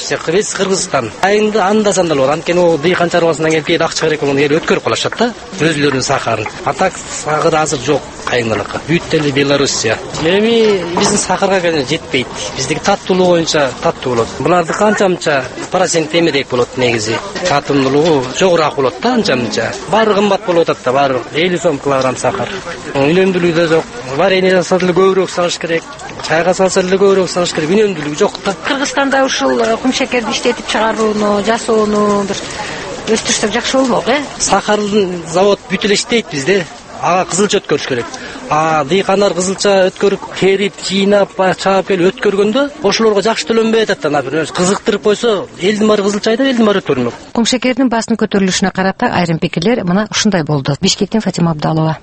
Белоруссия, биз Кыргызстан. Айында анда санда болот. Анткени о дыйкан чарбасынан келип кээде акча керек болгондо эл өткөрүп калышат да, өзүлөрүнүн сахарын. Атак сагыр азыр жок кайындылыкка. Бүт деле Белоруссия. Эми биздин сахарга келе жетпейт. Биздики таттуулук боюнча таттуу болот. Буларды канча-мынча процент эмерээк болот негизи. Татымдуулугу жогораак болот да анча-мынча. Баары кымбат болуп атат да, баары элүү сом килограмм сахар. Үнөмдүүлүгү да жок. Варенье жасаса деле көбүрөөк салыш керек. Чайга салса деле көбүрөөк салыш керек. Үнөмдүүлүгү жок да. Кыргызстанда ушул кумшекерди иштетип чыгарууну, жасоону бир өстүрсөк жакшы болмок, э? Сахардын завод бүт эле иштейт бизде. Ага кызылча өткөрүш керек. А дыйкандар кызылча өткөрүп, терип, жыйнап, чаап келип өткөргөндө ошолорго жакшы төлөнбөй атат да, например. Кызыктырып койсо, элдин баары кызылча айдап, элдин баары өткөрмөк. Кумшекердин баасынын көтөрүлүшүнө карата айрым пикирлер мына ушундай болду. Бишкектен Фатима Абдалова.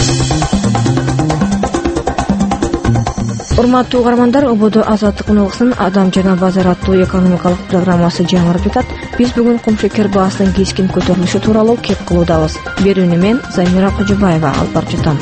Урматтуу угармандар, Ободо Азаттык унулгусунун Адам жана базар аттуу экономикалык программасы жаңырып жатат. Биз бүгүн кумшекер баасынын кескин көтөрүлүшү тууралуу кеп кылуудабыз. Берүүнү мен Замира Кожобаева алып барып жатам.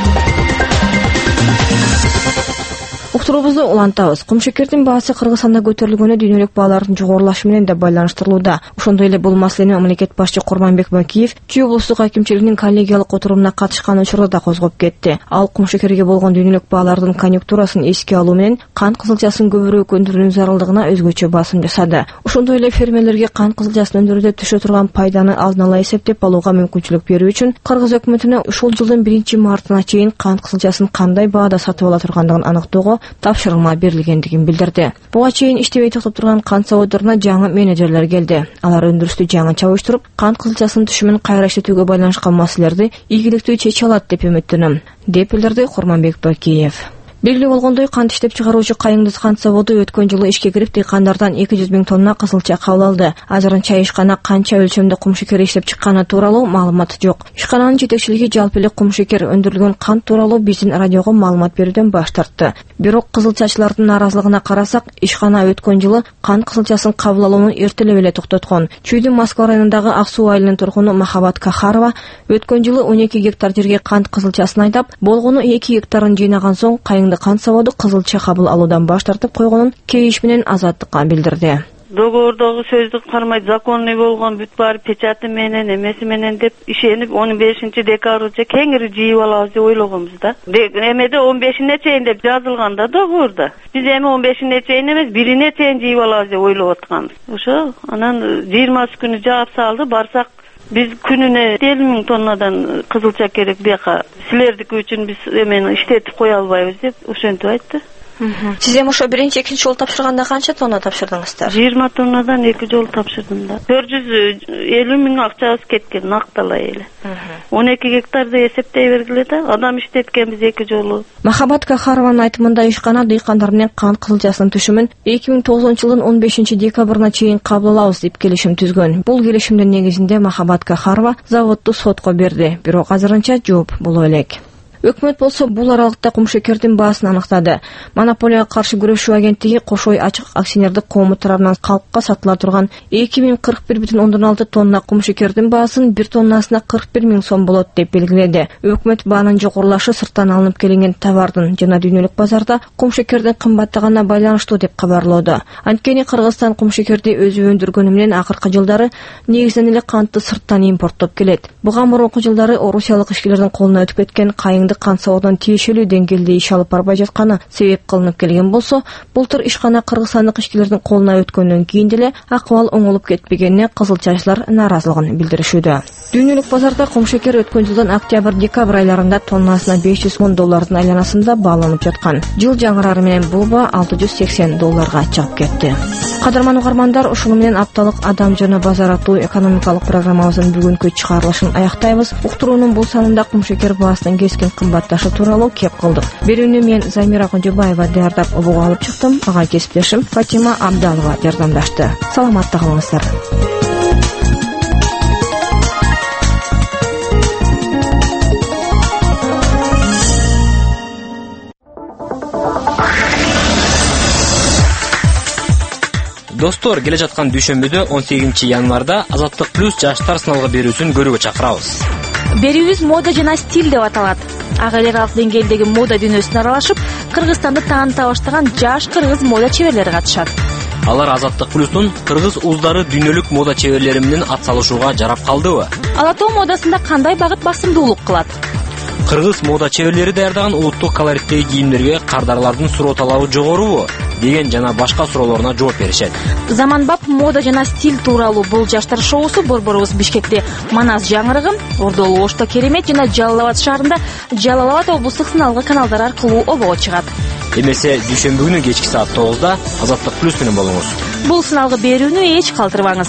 Уктуруубузду улантабыз. Кумшекердин баасы Кыргызстанда көтөрүлгөнү дүйнөлүк баалардын жогорулашы менен да байланыштырылууда. Ошондой эле бул маселени мамлекет башчы Курманбек Бакиев Чүй облустук акимчилигинин коллегиялык отурумуна катышкан учурда да козгоп кетти. Ал кумшекерге болгон дүйнөлүк баалардын конъюнктурасын эске алуу менен кант кызылчасын көбүрөөк өндүрүүнүн зарылдыгына өзгөчө басым жасады. Ошондой эле фермерлерге кант кызылчасын өндүрүүдө түшө турган пайданы алдын ала эсептеп алууга мүмкүнчүлүк берүү үчүн Кыргыз өкмөтүнө ушул жылдын биринчи мартына чейин кант кызылчасын кандай баада сатып ала тургандыгын аныктоого тапшырма берилгендигин билдирди. Буга чейин иштебей токтоп турган кант заводдоруна жаңы менеджерлер келди. Алар өндүрүштү жаңыча уюштуруп, кант кызылчасынын түшүмүн кайра иштетүүгө байланышкан маселелерди ийгиликтүү чече алат деп үмүттөнөм, деп билдирди Курманбек Бакиев. Белгилүү болгондой, кант иштеп чыгаруучу Кайыңдыз кант заводу өткөн жылы ишке кирип дыйкандардан эки жүз миң тонна кызылча кабыл алды. Азырынча ишкана канча өлчөмдө кумшекер иштеп чыкканы тууралуу маалымат жок. Ишкананын жетекчилиги жалпы эле кумшекер өндүрүлгөн кант тууралуу биздин радиого маалымат берүүдөн баш тартты. Бирок кызылчачылардын наразылыгына карасак, ишкана өткөн жылы кант кызылчасын кабыл алууну эртелеп эле токтоткон. Чүйдүн Москва районундагы Ак суу айылынын тургуну Махабат Кахарова өткөн жылы он эки гектар жерге кант кызылчасын айдап, болгону эки гектарын жыйнаган соң Кайыңды кант заводу кызылча кабыл алуудан баш тартып койгонун кейиш менен Азаттыкка билдирди. Договордогу сөздү кармай, законный болгон бүт баары печаты менен, эмеси менен деп ишенип он бешинчи декабрда кеңири жыйып алабыз деп ойлогонбуз да. Эмеде он бешине чейин деп жазылган да договордо. Биз эми он бешине чейин эмес, бирине чейин жыйып алабыз деп ойлоп атканбыз. Ошо анан жыйырмасы күнү жаап салды, барсак биз күнүнө элүү миң тоннадан кызылча керек бияка. Силердики үчүн биз эмени иштетип кое албайбыз деп ошентип айтты. Сиз эми ошо биринчи экинчи жолу тапшырганда канча тонна тапшырдыңыздар? жыйырма тоннадан эки жолу тапшырдым да. төрт жүз элүү миң акчабыз кеткен накталай эле. он эки гектарды эсептей бергиле да, адам иштеткенбиз эки жолу. Махабат Кахарованын айтымында ишкана дыйкандар менен кант кызылчасынын түшүмүн эки миң тогузунчу жылдын он бешинчи декабрына чейин кабыл алабыз деп келишим түзгөн. Бул келишимдин негизинде Махабат Кахарова заводду сотко берди, бирок азырынча жооп боло элек. Өкмөт болсо бул аралыкта кумшекердин баасын аныктады. Монополияга каршы күрөшүү агенттиги Кошой ачык акционердик коому тарабынан калкка сатыла турган эки миң кырк бир бүтүн ондон алты тонна кумшекердин баасын бир тоннасына кырк бир миң сом болот деп белгиледи. Өкмөт баанын жогорулашы сырттан алынып келинген товардын жана дүйнөлүк базарда кумшекердин кымбаттаганына байланыштуу деп кабарлоодо. Анткени Кыргызстан кумшекерди өзү өндүргөнү менен акыркы жылдары негизинен эле кантты сырттан импорттоп келет. Буга мурунку жылдары орусиялык ишкерлердин колуна өтүп кеткен Кайыңды кант заводунун тиешелүү деңгээлде иш алып барбай жатканы себеп кылынып келген болсо, былтыр ишкана кыргызстандык ишкерлердин колуна өткөндөн кийин деле акыбал оңолуп кетпегенине кызылчачылар нааразылыгын билдиришүүдө. Дүйнөлүк базарда кумшекер өткөн жылдын октябрь-декабрь айларында тоннасына беш жүз миң доллардын айланасында бааланып жаткан. Жыл жаңырары менен бул баа алты жүз сексен долларга чыгып кетти. Кадырман угармандар, ушуну менен апталык Адам жана базар аттуу экономикалык программабыздын бүгүнкү чыгарылышын аяктайбыз. Уктуруунун бул санында кумшекер баасынын кескин кымбатташы тууралуу кеп кылдык. Берүүнү мен Замира Кожобаева даярдап обого алып чыктым. Ага кесиптешим Фатима Абдалова жардамдашты. Саламатта калыңыздар. Достор, келе жаткан дүйшөмбүдө он сегизинчи январда Азаттык плюс жаштар сыналгы берүүсүн көрүүгө чакырабыз. Берүүбүз мода жана стиль деп аталат. Ага эл аралык деңгээлдеги мода дүйнөсүн аралашып, Кыргызстанды тааныта баштаган жаш кыргыз мода чеберлери катышат. Алар Азаттык плюстун кыргыз уздары дүйнөлүк мода чеберлери менен атсалышууга жарап калдыбы? Ала Тоо модасында кандай багыт басымдуулук кылат? Кыргыз мода чеберлери даярдаган улуттук колориттеги кийимдерге кардарлардын суроо талабы жогорубу деген жана башка суроолоруна жооп беришет. Заманбап мода жана стиль тууралуу бул жаштар шоусу борборубуз Бишкекте Манас жаңырыгы, Ордолу Ошто Керемет жана Жалал Абад шаарында Жалал Абад облустук сыналгы каналдар аркылуу обого чыгат. Эмесе дүйшөмбү күнү кечки саат тогузда Азаттык плюс менен болуңуз. Бул сыналгы берүүнү эч калтырбаңыз.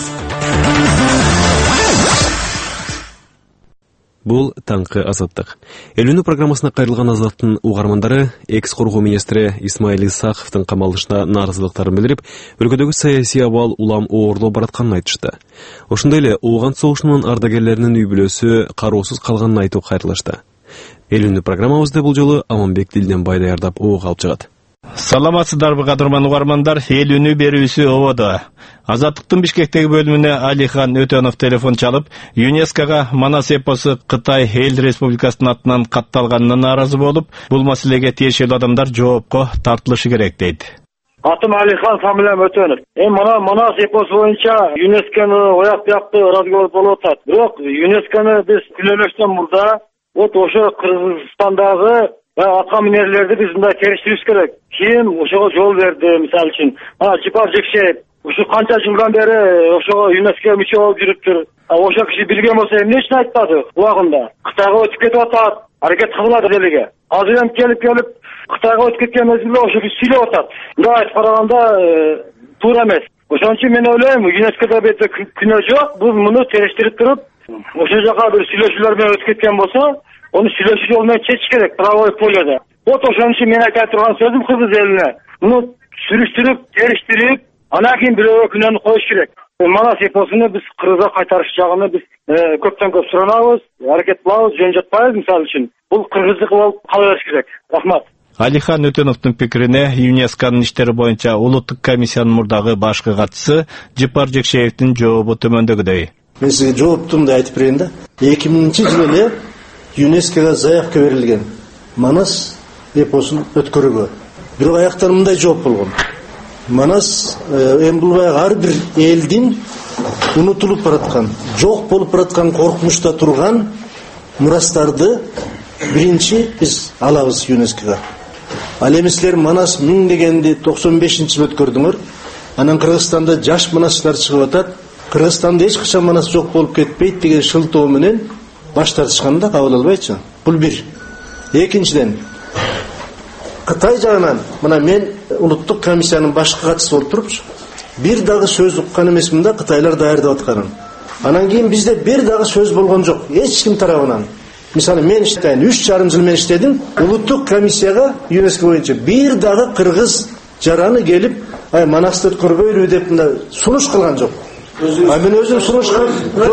Бул таңкы Азаттык. Элүүнү программасына кайрылган Азаттын угармандары экс коргоо министри Исмаил Исаковдун камалышына нааразылыктарын билдирип, өлкөдөгү саясий абал улам оорлоо баратканын айтышты. Ошондой эле Ооган согушунун ардагерлеринин үй бүлөсү кароосуз калганын айтып кайрылышты. Элүүнү программабызды бул жолу Аманбек Дилден бай даярдап ого алып чыгат. Саламатсыздарбы кадырман угармандар, элүүнү берүүсү ободо. Азаттыктын Бишкектеги бөлүмүнө Алихан Өтөнов телефон чалып, ЮНЕСКОга Манас эпосу Кытай Эл Республикасынын атынан катталганына нааразы болуп, бул маселеге тиешелүү адамдар жоопко тартылышы керек дейт. Атым Алихан, фамилиям Өтөнов. Эми мына Манас эпосу боюнча ЮНЕСКОны ояк бияктуу разговор болуп атат. Бирок ЮНЕСКОны биз күнөөлөштөн мурда вот ошо Кыргызстандагы атка минерлерди биз мындай териштирибиз керек. Ким ошого жол берди, мисалы үчүн, а Жипар Жекшеев ушу канча жылдан бери ошого ЮНЕСКОга мүчө болуп жүрүптүр. Ошо киши билген болсо эмне үчүн айтпады убагында? Кытайга өтүп кетип атат, аракет кылат элеге. Азыр эми келип келип Кытайга өтүп кеткен мезгилде ошо сүйлөп атат. Мындай айтып караганда туура эмес. Ошон үчүн мен ойлойм, ЮНЕСКОда бете күнөө жок, бул муну териштирип туруп, ошол жака бир сүйлөшүүлөр менен өтүп кеткен болсо, onu сүйлөшүү жолу менен чечиш керек, правовой поледе. Вот ошон үчүн мен айта турган сөзүм кыргыз элине. Муну сүрүштүрүп, териштирип, анан кийин бирөөгө күнөөнү коюш керек. Манас эпосуну биз Кыргызга кайтарыш жагын биз көптөн көп суранабыз, аракет кылабыз, жөн жатпайбыз мисалы үчүн. Бул кыргыздык болуп кала бериш керек. Рахмат. Алихан Өтөновдун пикирине ЮНЕСКОнун иштери боюнча улуттук комиссиянын мурдагы башкы катчысы Жипар Жекшеевдин жообу төмөндөгүдөй. Мен сизге жоопту мындай айтып берейин да. эки миңинчи жылы эле ЮНЕСКОга заявка берилген Манас эпосун өткөрүүгө. Бирок аяктан мындай жооп болгон. Манас эми бул ар бир элдин унутулуп бараткан, жок болуп бараткан, коркунучта турган мурастарды биринчи биз алабыз ЮНЕСКОга. Ал эми силер Манас миң дегенди токсон бешинчи жылы өткөрдүңөр. Анан Кыргызстанда жаш манасчылар чыгып атат. Кыргызстанда эч качан Манас жок болуп кетпейт деген шылтоо менен баш тартышканда кабыл албайчы. Бул бир. Экинчиден, Кытай жагынан мына мен улуттук комиссиянын башкы катчысы болуп турупчу, бир дагы сөз уккан эмесмин да Кытайлар даярдап атканын. Анан кийин бизде бир дагы сөз болгон жок, эч ким тарабынан. Мисалы мен иштейм, үч жарым жыл мен иштедим, улуттук комиссияга ЮНЕСКО боюнча бир дагы кыргыз жараны келип, ай Манасты өткөрбөйлү деп мындай сунуш кылган жок. А мен өзүм сунуш кылып,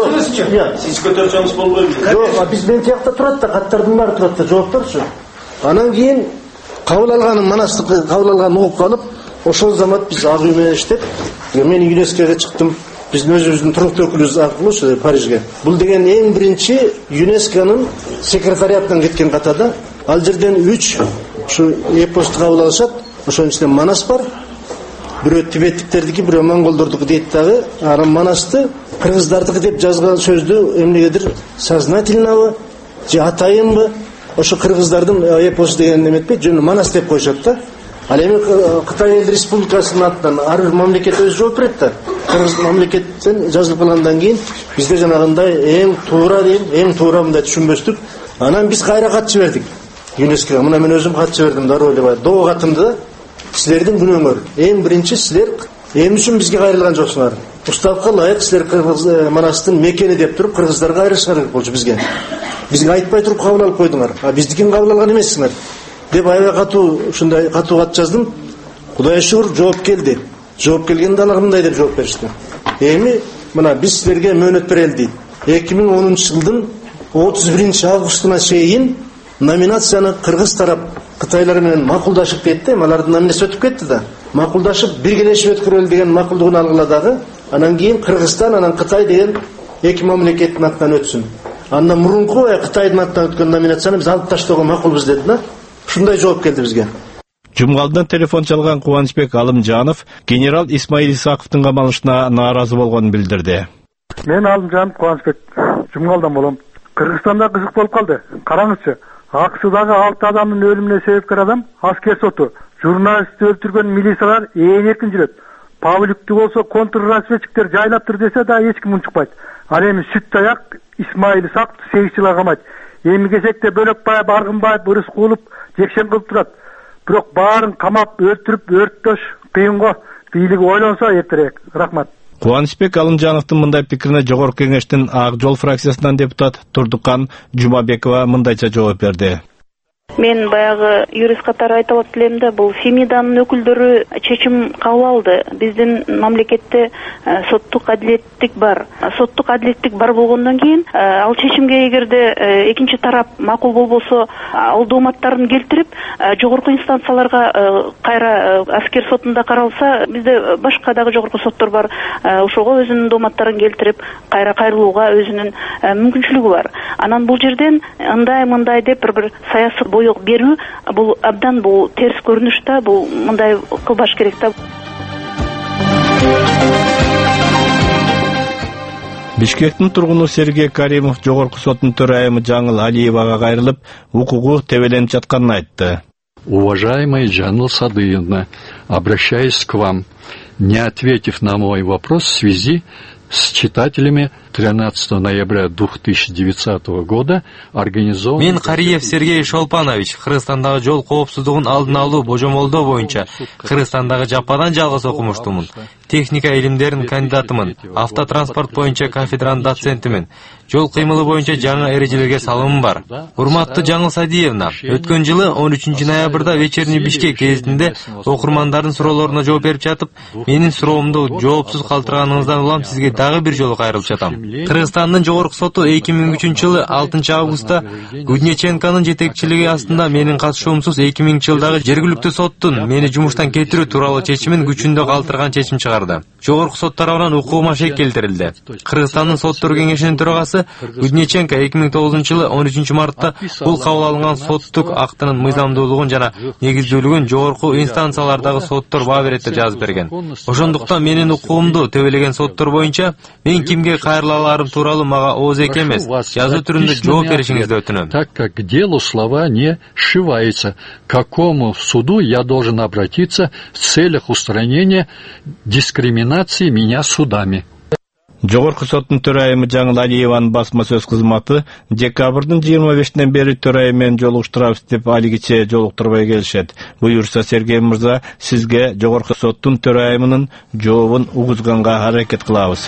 сиз көтөрсөңүз болбойбу? Жок, биз мен тиякта турат да, каттардын баары турат да, жоопторчу. Анан кийин кабыл алганын Манасты кабыл алганын угуп калып, ошол замат биз ак үй менен иштеп, мен ЮНЕСКОга чыктым. Биздин өзүбүздүн туруктуу өкүлүбүз аркылуу Парижге. Бул деген эң биринчи ЮНЕСКонун секретариатынан кеткен катада. Ал жерден үч ушу эпосту кабыл алышат. Ошонун ичинде Манас бар. Бирөө тибеттиктердики, бирөө монголдордуку дейт дагы. Анан Манасты кыргыздардыкы деп жазган сөздү эмнегедир сознательнобу же атайынбы ошо кыргыздардын эпосу деген эметпейт, жөн Манас деп коюшат да. Ал эми Кытай Эл Республикасынын атынан ар бир мамлекет өзү жооп берет да. Кыргыз мамлекеттен жазылып калгандан кийин бизде жанагындай эң туура дейм, эң туура мындай түшүнбөстүк. Анан биз кайра кат жибердик ЮНЕСКОга. Мына мен өзүм кат жибердим да, ойлобой. Доо катымды да. Силердин күнөөңөр. Эң биринчи силер эмне үчүн бизге кайрылган жоксуңар? Уставка ылайык силер Кыргыз Манастын мекени деп туруп кыргыздарга кайрылышыңар керек болчу бизге. Бизге айтпай туруп кабыл алып койдуңар. А биздикин кабыл алган эмессиңер деп аябай катуу ушундай катуу кат жаздым. Кудайга шүгүр жооп келди. Жооп келгенде алар мындай деп жооп беришти. Эми мына биз силерге мөөнөт берели дейт. эки миң онунчу жылдын отуз биринчи августуна чейин номинацияны кыргыз тарап Кытайлар менен макулдашып кетти. Алардын номинациясы өтүп кетти да. Макулдашып биргелешип өткөрөлү деген макулдугун алгыла дагы. Анан кийин Кыргызстан, анан Кытай деген эки мамлекеттин атынан өтсүн. Андан мурунку Кытайдын атынан өткөн номинацияны биз алып таштоого макулбуз деди да. Ушундай жооп келди бизге. Жумгалдан телефон чалган Кубанычбек Алымжанов генерал Исмаил Исаковдун камалышына нааразы болгонун билдирди. Мен Алымжанов Кубанычбек, Жумгалдан болом. Кыргызстанда кызык болуп калды. Караңызчы, Аксудагы алты адамдын өлүмүнө себепкер адам аскер соту. Журналистти өлтүргөн милициялар ээн эркин жүрөт. Павлюктү болсо контрразведчиктер жайлаптыр десе да эч ким унчукпайт. Ал эми сүт таяк Исмаил Исаковду сегиз жылга камайт. Эми кезекте Бөлөкбаев, Аргынбаев, Рыскулов жекшен кылып турат. Бирок баарын камап, өлтүрүп, өрттөш кыйынго. Бийлиги ойлонсо эртерээк. Рахмат. Кубанычбек Алымжановдун мындай пикирине Жогорку Кеңештин Ак Жол фракциясынан депутат Турдукан Жумабекова мындайча жооп берди. Мен баягы юрист катары айтып атып элем да, бул Фемиданын өкүлдөрү чечим кабыл алды. Биздин мамлекетте соттук адилеттик бар. Соттук адилеттик бар болгондон кийин ал чечимге эгерде экинчи тарап макул болбосо, ал дооматтарын келтирип, жогорку инстанцияларга кайра аскер сотунда каралса, бизде башка дагы жогорку соттор бар. Ошого өзүнүн дооматтарын келтирип, кайра кайрылууга өзүнүн мүмкүнчүлүгү бар. Анан бул жерден ындай мындай деп бир-бир саясий боёк берүү, бул абдан бул терс көрүнүш да, бул мындай кылбаш керек да. Бишкектин тургуну Сергей Каримов Жогорку соттун төрайымы Жаңыл Алиевага кайрылып, укугу тебеленип жатканын айтты. Уважаемая Жаңыл Садыевна, обращаюсь к вам, не ответив на мой вопрос в связи с читателями тринадцатого ноября две тысячи девятнадцатого года организован... Мен Кариев Сергей Шолпанович, Кыргызстандагы жол коопсуздугун алдын алуу божомолдоо боюнча Кыргызстандагы жападан жалгыз окумуштумун. Техника илимдеринин кандидатымын. Автотранспорт боюнча кафедранын доцентимин. Жол кыймылы боюнча жаңы эрежелерге салымым бар. Урматтуу Жаңыл Садиевна, өткөн жылы он үчүнчү ноябрда Вечерний Бишкек гезитинде окурмандардын суроолоруна жооп берип жатып, менин суроомду жоопсуз калтырганыңыздан улам сизге дагы бир жолу кайрылып жатам. Кыргызстандын жогорку соту эки миң үчүнчү жылы алтынчы августта Гуднеченконун жетекчилиги астында менин катышуумсуз эки миңинчи жылдагы жергиликтүү соттун мени жумуштан кетирүү тууралуу чечимин күчүндө калтырган чечим чыгарды. Жогорку сот тарабынан укугума шек келтирилди. Кыргызстандын соттор кеңешинин төрагасы Гуднеченко эки миң тогузунчу жылы он үчүнчү мартта бул кабыл алынган соттук актынын мыйзамдуулугун жана негиздүүлүгүн жогорку инстанциялардагы соттор баа берет деп жазып берген. Ошондуктан менин укугумду тебелеген соттор боюнча мен кимге кайрылаларым тууралуу мага ооз эки эмес, жазуу түрүндө жооп беришиңизди өтүнөм. Так как к делу слова не сшиваются, к какому суду я должен обратиться в целях устранения дискриминации меня судами? Жогорку соттун төрайымы Жаңыл Алиеванын басма сөз кызматы декабрдын жыйырма бешинен бери төрайым менен жолугуштурабыз деп алигиче жолуктурбай келишет. Буюрса Сергей мырза, сизге жогорку соттун төрайымынын жообун угузганга аракет кылабыз.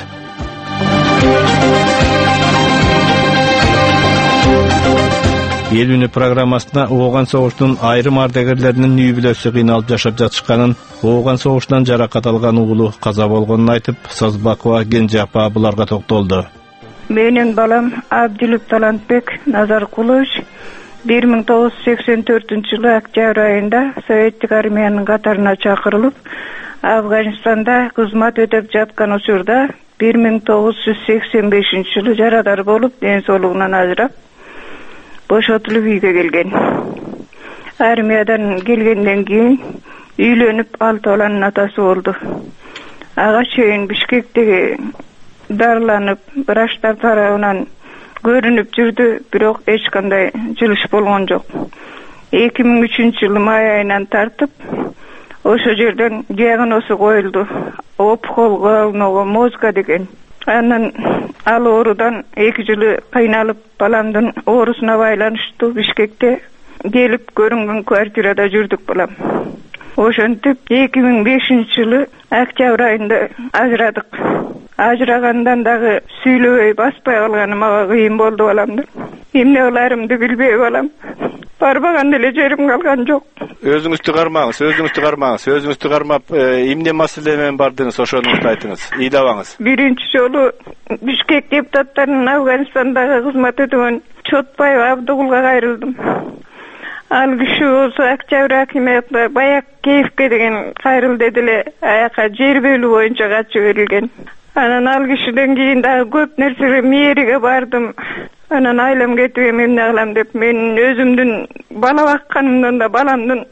Эл үнү программасына Ооган согуштун айрым ардагерлеринин үй бүлөсү кыйналып жашап жатышканын, Ооган согуштан жаракат алган уулу каза болгонун айтып, Сазбакова Кенже апа буларга токтолду. Менин балам Абдилов Талантбек Назаркулович бир миң тогуз жүз сексен төртүнчү жылы октябрь айында Советтик армиянын катарына чакырылып, Афганистанда кызмат өтөп жаткан учурда бир миң тогуз жүз сексен бешинчи жылы жарадар болуп, ден соолугунан ажырап, бошотулуп үйгө келген. Армиядан келгенден кийин үйлөнүп алты баланын атасы болду. Ага чейин Бишкектеги дарыланып, врачтар тарабынан көрүнүп жүрдү, бирок эч кандай жылыш болгон жок. эки миң үчүнчү жылы май айынан тартып, ошо жерден диагнозу коюлду. Опухол мозга деген. Анан ал оорудан эки жылы кыйналып, баламдын оорусуна байланыштуу Бишкекте келип көрүнгөн квартирада жүрдүк балам. Ошентип эки миң бешинчи жылы октябрь айында ажырадык. Ажырагандан дагы сүйлөбөй, баспай калганы мага кыйын болду баламды. Эмне кыларымды билбей балам. Барбаган эле жерим калган жок. Өзүңүздү кармаңыз, өзүңүздү кармаңыз, өзүңүздү кармап, эмне маселе менен бардыңыз, ошону айтыңыз, ыйлабаңыз. Биринчи жолу Бишкек депутаттарынын Афганистандагы кызмат өтөгөн Чотбаев Абдыгулга кайрылдым. Ал киши болсо октябрь акимиятында Баяк Кеевке деген кайрыл деди эле, аяка жер бөлүү боюнча катчы берилген. Анан ал кишиден кийин дагы көп нерсеге мээриге бардым. Анан айлам кетип эмне кылам деп, мен өзүмдүн бала бакканымдан да баламдын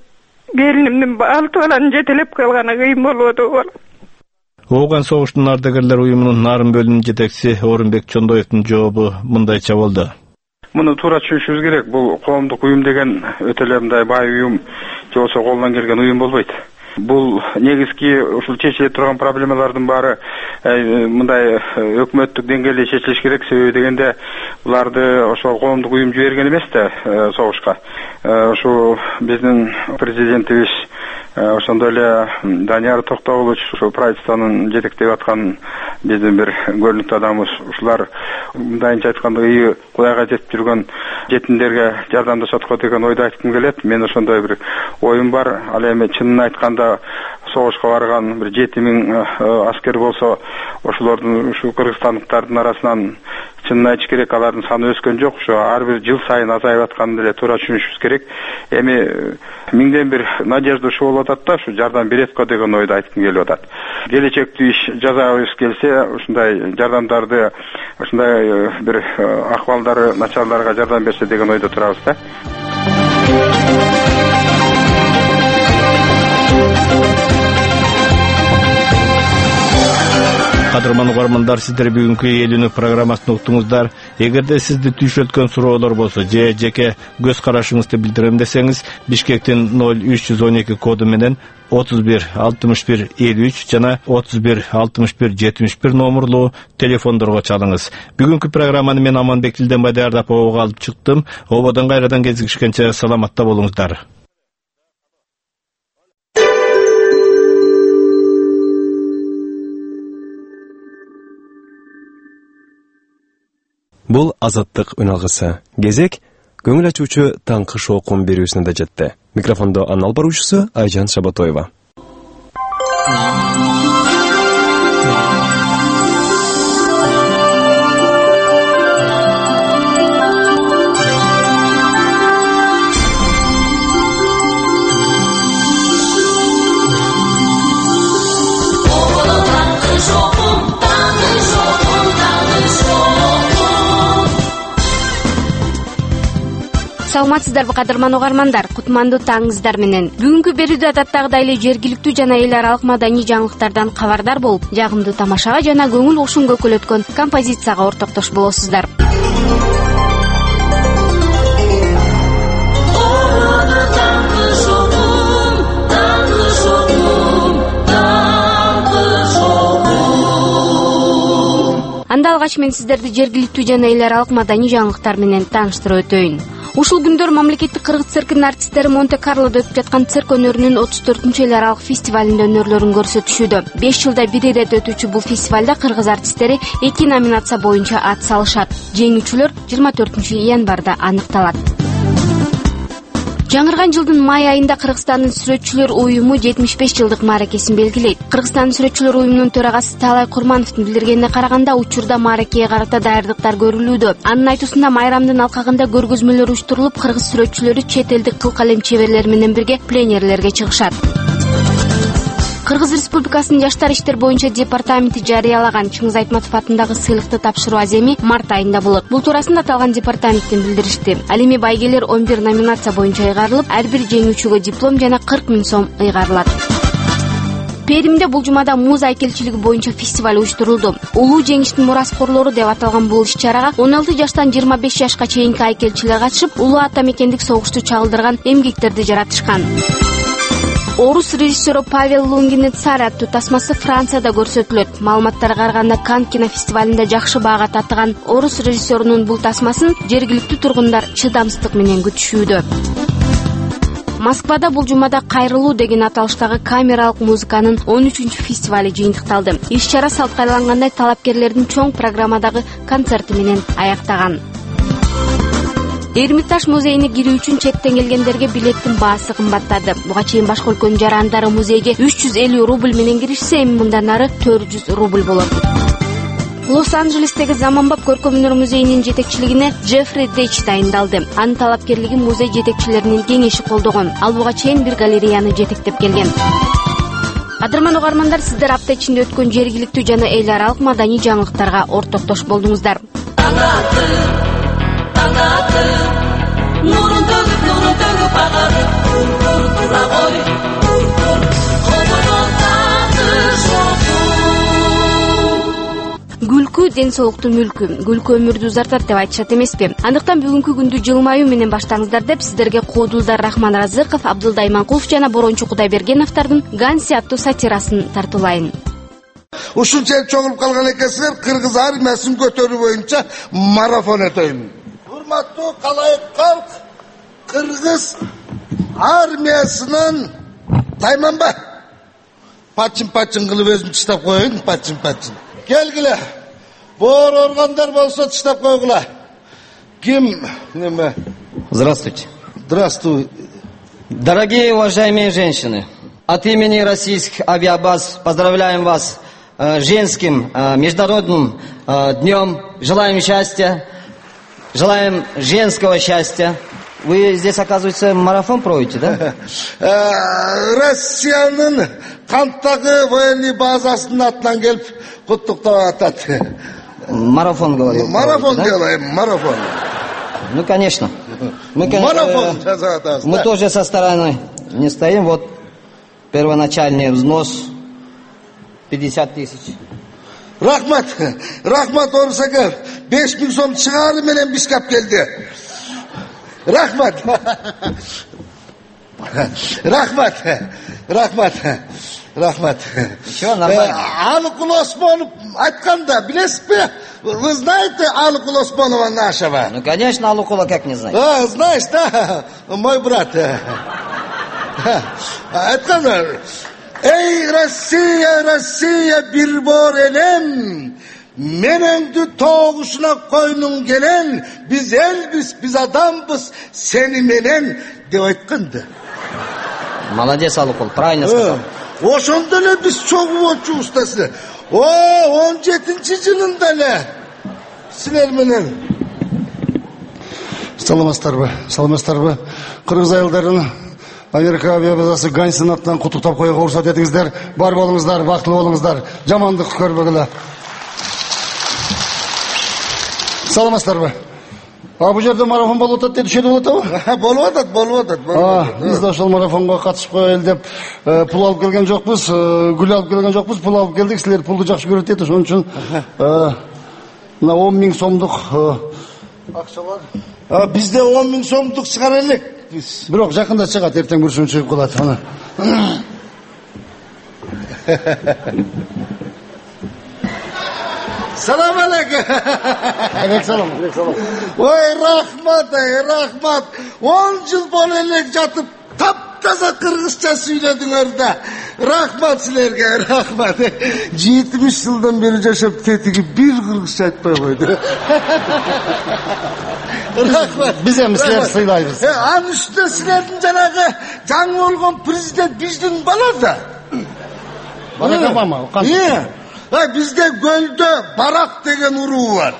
келинимдин алты баланы жетелеп калганы кыйын болуп атат. Ооган согуштун ардагерлер уюмунун Нарын бөлүмүнүн жетекчиси Орунбек Чондоевдун жообу мындайча болду. Муну туура түшүнүшүбүз керек. Бул коомдук уюм деген өтө эле мындай бай уюм же болбосо колунан келген уюм болбойт. Бул негизги ушул чечиле турган проблемалардын баары мындай өкмөттүк деңгээлде чечилиш керек. Себеби дегенде буларды ошол коомдук уюм жиберген эмес да согушка. Ушу биздин президентибиз ошондой эле Данияр Токтогулович ушу правительствонун жетектеп аткан биздин бир көрүнүктүү адамыбыз. Ушулар мындайынча айтканда ыйы Кудайга жетип жүргөн жетимдерге жардамдашат го деген ойду айткым келет. Мен ошондой бир оюм бар. Ал эми чынын айтканда согушка барган бир жети миң аскер болсо, ошолордун ушу кыргызстандыктардын арасынан чынын айтыш керек, алардын саны өскөн жок. Ошо ар бир жыл сайын азайып атканын деле туура түшүнүшүбүз керек. Эми миңден бир надежда ушул болуп атат да, ушу жардам берет го деген ойду айткым келип атат. Келечекте иш жасабыз келсе, ушундай жардамдарды, ушундай бир акыбалдары начарларга жардам берсе деген ойдо турабыз да. Кадырман угармандар, сиздер бүгүнкү Эл үнү программасын уктуңуздар. Эгерде сизди түйшөлткөн суроолор болсо же жеке көз карашыңызды билдирем десеңиз, Бишкектин ноль үч жүз он эки коду менен отуз бир алтымыш бир элүү үч жана отуз бир алтымыш бир жетимиш бир номурлуу телефондорго чалыңыз. Бүгүнкү программаны мен Аманбек Тилденбай даярдап обого алып чыктым. Ободон кайрадан кезигишкенче саламатта болуңуздар. Бул Азаттык үналгысы. Кезек көңүл ачуучу таңкы шоокун берүүсүнө да жетти. Микрофондо анал баруучусу Айжан Шабатоева. Саламатсыздарбы кадырман угармандар, кутмандуу таңыңыздар менен. Бүгүнкү берүүдө адаттагыдай эле жергиликтүү жана эл аралык маданий жаңылыктардан кабардар болуп, жагымдуу тамашага жана көңүл кушун көкөлөткөн композицияга ортоктош болосуздар. Анда алгач мен сиздерди жергиликтүү жана эл аралык маданий жаңылыктар менен тааныштырып өтөйүн. Ушул күндөр мамлекеттик кыргыз циркинин артисттери Монте-Карлодо өтүп жаткан цирк өнөрүнүн отуз төртүнчү эл аралык фестивалында өнөрлөрүн көрсөтүшүүдө. беш жылда бир ирет өтүүчү бул фестивалда кыргыз артисттери эки номинация боюнча ат салышат. Жеңүүчүлөр жыйырма төртүнчү январда аныкталат. Жаңырган жылдын май айында Кыргызстандын сүрөтчүлөр уюму жетимиш беш жылдык мааракесин белгилейт. Кыргызстандын сүрөтчүлөр уюмунун төрагасы Таалай Курмановдун билдиргенине караганда, учурда мааракеге карата даярдыктар көрүлүүдө. Анын айтуусунда майрамдын алкагында көргөзмөлөр уюштурулуп, кыргыз сүрөтчүлөрү чет элдик кыл калем чеберлер менен бирге пленерлерге чыгышат. Кыргыз Республикасынын жаштар иштер боюнча департаменти жарыялаган Чыңгыз Айтматов атындагы сыйлыкты тапшыруу аземи март айында болот. Бул туурасында аталган департаменттен билдиришти. Ал эми байгелер он бир номинация боюнча ыйгарылып, ар бир жеңүүчүгө диплом жана кырк миң сом ыйгарылат. Перимде бул жумада муз айкелчилиги боюнча фестиваль уюштурулду. Улуу жеңиштин мураскорлору деп аталган бул иш-чарага он алты жаштан жыйырма беш жашка чейинки айкелчилер катышып, улуу ата мекендик согушту чагылдырган эмгектерди жаратышкан. Орус режиссеру Павел Лунгинин «Царь» аттуу тасмасы Францияда көрсөтүлөт. Маалыматтарга караганда Канн кинофестивалында жакшы баага татыган орус режиссерунун бул тасмасын жергиликтүү тургундар чыдамсыздык менен күтүшүүдө. Москвада бул жумада «Кайрылуу» деген аталыштагы камералык музыканын он үчүнчү фестивали жыйынтыкталды. Иш-чара салтка айлангандай талапкерлердин чоң программадагы концерти менен аяктаган. Эрмитаж музейине кирүү үчүн четтен келгендерге билеттин баасы кымбаттады. Буга чейин башка өлкөнүн жарандары музейге үч жүз элүү рубль менен киришсе, эми мындан ары төрт жүз рубль болот. Лос-Анджелестеги Заманбап көркөм өнөр музейинин жетекчилигине Джеффри Дейч дайындалды. Анын талапкерлиги музей жетекчилеринин кеңеши колдогон. Ал буга чейин бир галереяны жетектеп келген. Кадырман угармандар, сиздер апта ичинде өткөн жергиликтүү жана эл аралык маданий жаңылыктарга ортоктош болдуңуздар. Нурун төгүп, нурун төгүп агат. Күлкү ден соолуктун мүлкү, күлкү өмүрдү узартат деп айтышат эмеспи? Андыктан бүгүнкү күндү жылмаюу менен баштаңыздар деп сиздерге Коодулдар Рахман Разыков, Абдылда Иманкулов жана Борончу Кудайбергеновдордун Ганси аттуу сатирасын тартуулайын. Ушунча эл чогулуп калган экенсиздер, кыргыз армиясын көтөрүү боюнча марафон өтөйм. Урматтуу калайык калк, кыргыз армиясынан тайманба. Пачын-пачын кылып өзүм тыштап коеюн, пачын-пачын. Келгиле. Боор органдар болсо тыштап койгула. Ким неме? Здравствуйте. Здравствуй. Дорогие уважаемые женщины, от имени российских авиабаз поздравляем вас э, женским э, международным э, днем. Желаем счастья, желаем женского счастья. Вы здесь, оказывается, марафон проводите, да? Россиянын Канттагы военный базасынын атынан келип куттуктап атат. Марафон говорю. Марафон делаем, марафон. Ну, конечно. Мы, конечно, марафон. Э, мы да. тоже со стороны не стоим. Вот первоначальный взнос пятьдесят тысяч. Рахмат, рахмат орусака. беш миң сом чыгары менен бишкап келди. Рахмат. Рахмат. Рахмат. Рахмат. Ничего, нормально. Алыкул Осмонов айтканда, билесизби? Вы знаете Алыкул Осмонова нашего? Ну, конечно, Алыкула как не знать. А, знаешь, да? Мой брат. Айтканда, эй, Россия, Россия, бир бор элем. Менеңді тоғышына қойның келен, біз елбіз, біз адамбыз, сені менен деп айтканды. Молодец, Алыкул, правильно сказал. Ошондо эле биз чогуу болчубуз да силер. О, он жетинчи жылында эле силер менен. Саламатсыздарбы, саламатсыздарбы. Кыргыз айылдарын Америка авиабазасы Ганси атынан куттуктап коюуга уруксат этиңиздер. Бар болуңуздар, бактылуу болуңуздар. Жамандык көрбөгүлө. Саламатсыздарбы. А бул жерде марафон болуп атат, түшөдү болуп атабы? Болуп атат, болуп атат, болуп атат. Биз да ошол марафонго катышып коелу деп пул алып келген жокпуз, гүл алып келген жокпуз, пул алып келдик. Силер пулду жакшы көрөт дейт, ошон үчүн мына он миң сомдук акчалар. Бизде он миң сомдук чыгара элек. Бирок жакында чыгат, эртең бүрсүн чыгып калат аны. Салам алейкум. Алейкум салам, алейкум салам. Ой, рахмат, ай, рахмат. он жыл боло элек жатып, таптаза кыргызча сүйлөдүңөр да. Рахмат силерге, рахмат. жетимиш жылдан бери жашап тетиги бир кыргызча айтпай койду. Рахмат. Биз эми силерди сыйлайбыз. Анын үстүнө силердин жанагы жаңы болгон президент биздин бала да. Барак Обама, кантип? Бизде көлдө Барак деген уруу бар.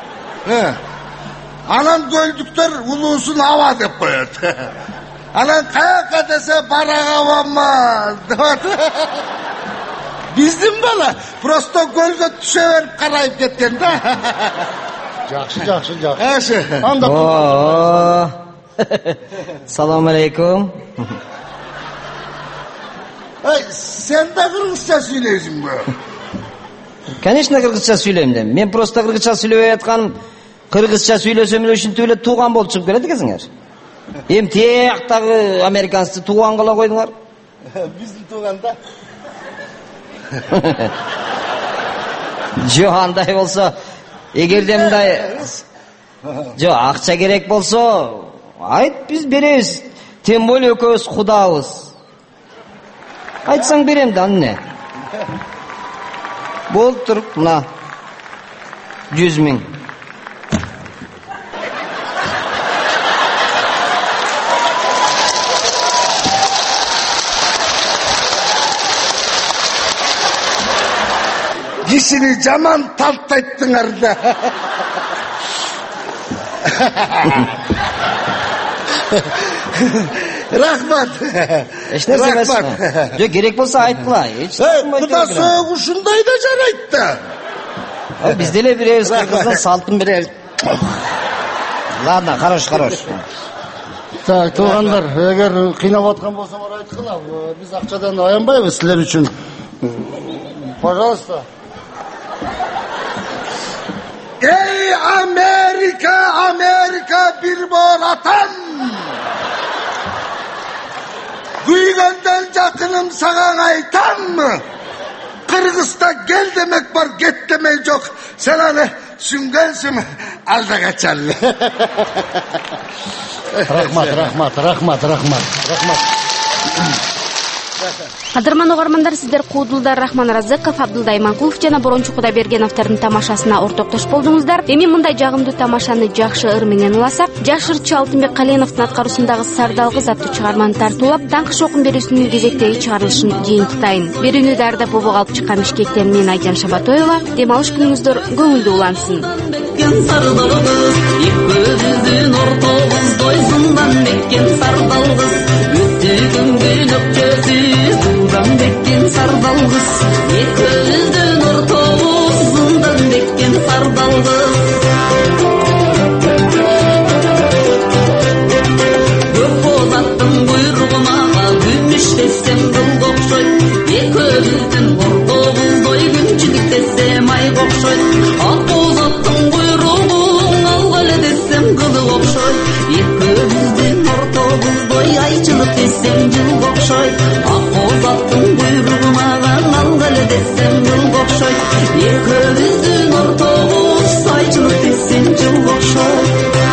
Анан көлдүктөр улуусун аба деп коет. Анан каяка десе Барак Обама деп. Биздин бала просто көлгө түшө берип карайып кеткен да. Жакшы, жакшы, жакшы. Анда. Салам алейкум. Ай, сен да кыргызча сүйлөйсүңбү? Конечно, кыргызча сүйлөйм дейм. Мен просто кыргызча сүйлөбөй атканым, кыргызча сүйлөсөм эле ушинтип эле тууган болуп чыгып келет экенсиңер. Эми тияктагы американцты тууган кыла койдуңар. Биздин тууган да. Жок, андай болсо, эгерде мындай жок, акча керек болсо, айт, биз беребиз. Тем более экөөбүз кудабыз. Айтсаң берем да, эмне? Болуп туруп, мына жүз миң. Кишини жаман талттайттыңар да. Рахмат. Эч нерсе эмес. Жок, керек болсо айткыла. Эч нерсе. Куда сөөгү ушундай да жарайт да. Биз деле беребиз, кыргыздын салтын беребиз. Ладно, хорош, хорош. Так, туугандар, эгер кыйнап аткан болсо бар айткыла. Биз акчадан аянбайбыз силер үчүн. Пожалуйста. Ey Amerika, Amerika bir bor atan. Kuygandan jakınım sagan aytanmı? Kırgız'da gel demek var, get demek yok. Sen hani süngensün, alda kaçarlı. Rahmat, rahmat, rahmat, rahmat, rahmat. Кадырман угармандар, сиздер Куудулдар Рахман Разыков, Абдылдай Манкулов жана Борончу Кудайбергеновдордун тамашасына ортоктош болдуңуздар. Эми мындай жагымдуу тамашаны жакшы ыр менен уласак, жашырчы Алтынбек Каленовдун аткаруусундагы Сардалгыз аттуу чыгарманы тартуулап, таңкы шокун берүүсүнүн кезектеги чыгарылышын жыйынтыктайын. Берүүнү дарда бобого алып чыккан Бишкектен мен Айжан Шабатоева. Дем алыш күнүңүздөр көңүлдүү улансын. Зындан беккен сардалгыз, эки көздүн ортогуз, зындан беккен сардалгыз. Көп бозаттын буйругуна күмүш десем кылга окшойт, эки көздүн ортогуздой күнчүлүк десем айга окшойт. Ак бозаттын буйругун алга эле десем кылык окшойт, эки көздүн ортогуздой айчылык десем жылга окшойт. Аттың бұйрығымаған алғалы десем бұл оқшой, екі біздің ортоғыз сайчылық десем жыл оқшой.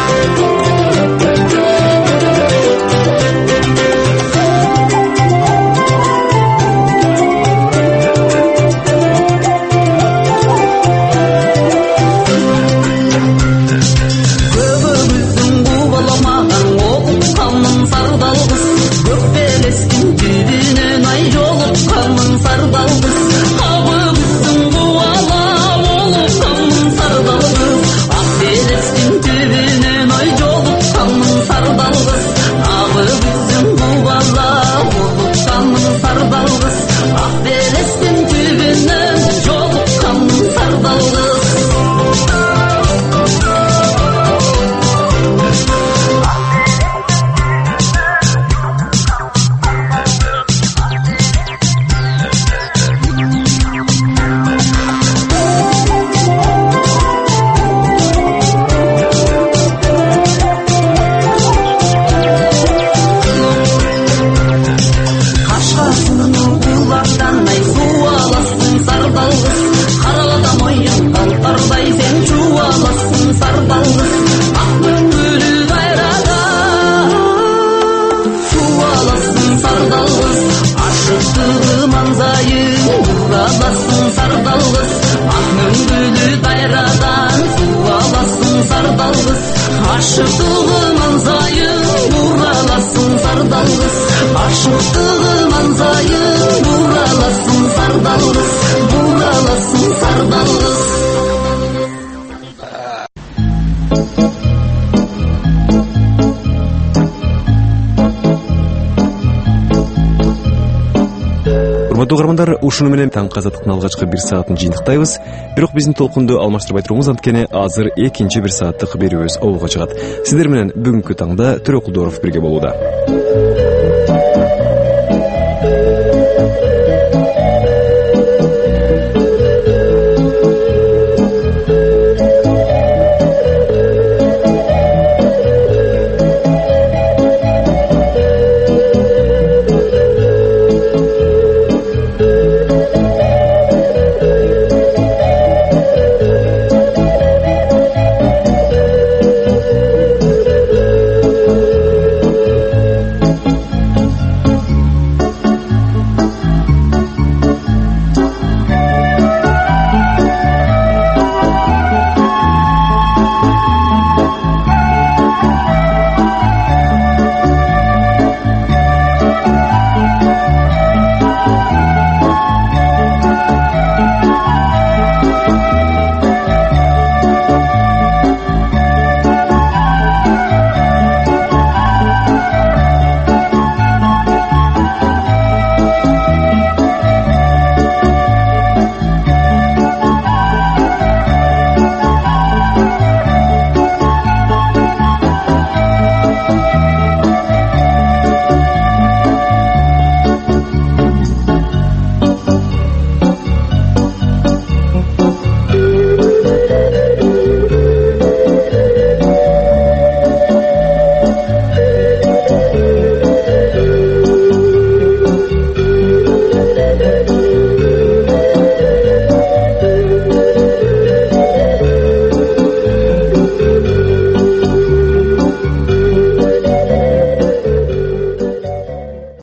Көбіміздің бұғаламаған оғып қамның сардалғыз, көп белестің түйдінен ай жолып қамның сардалғыз. Абымыздың бұғала олып қамның сардалғыз, ақ белестің түйдінен ай жолып қамның сардалғыз. Абымыздың бұғала олып қамның сардалғыз, ақ белестің түйдінен жолып қамның сардалғыз. Aşıktығы манзайын бураласын сардалғыз, Aşıktығы манзайын бураласын сардалғыз, бураласын сардалғыз. Урматтуу угармандар, ушуну менен таң казаттыктын алгачкы бир саатын жыйынтыктайбыз. Бирок биздин толкунду алмаштырбай туруңуз, анткени азыр экинчи бир сааттык берүүбүз обого чыгат. Сиздер менен бүгүнкү таңда Төрөкулдоров бирге болууда.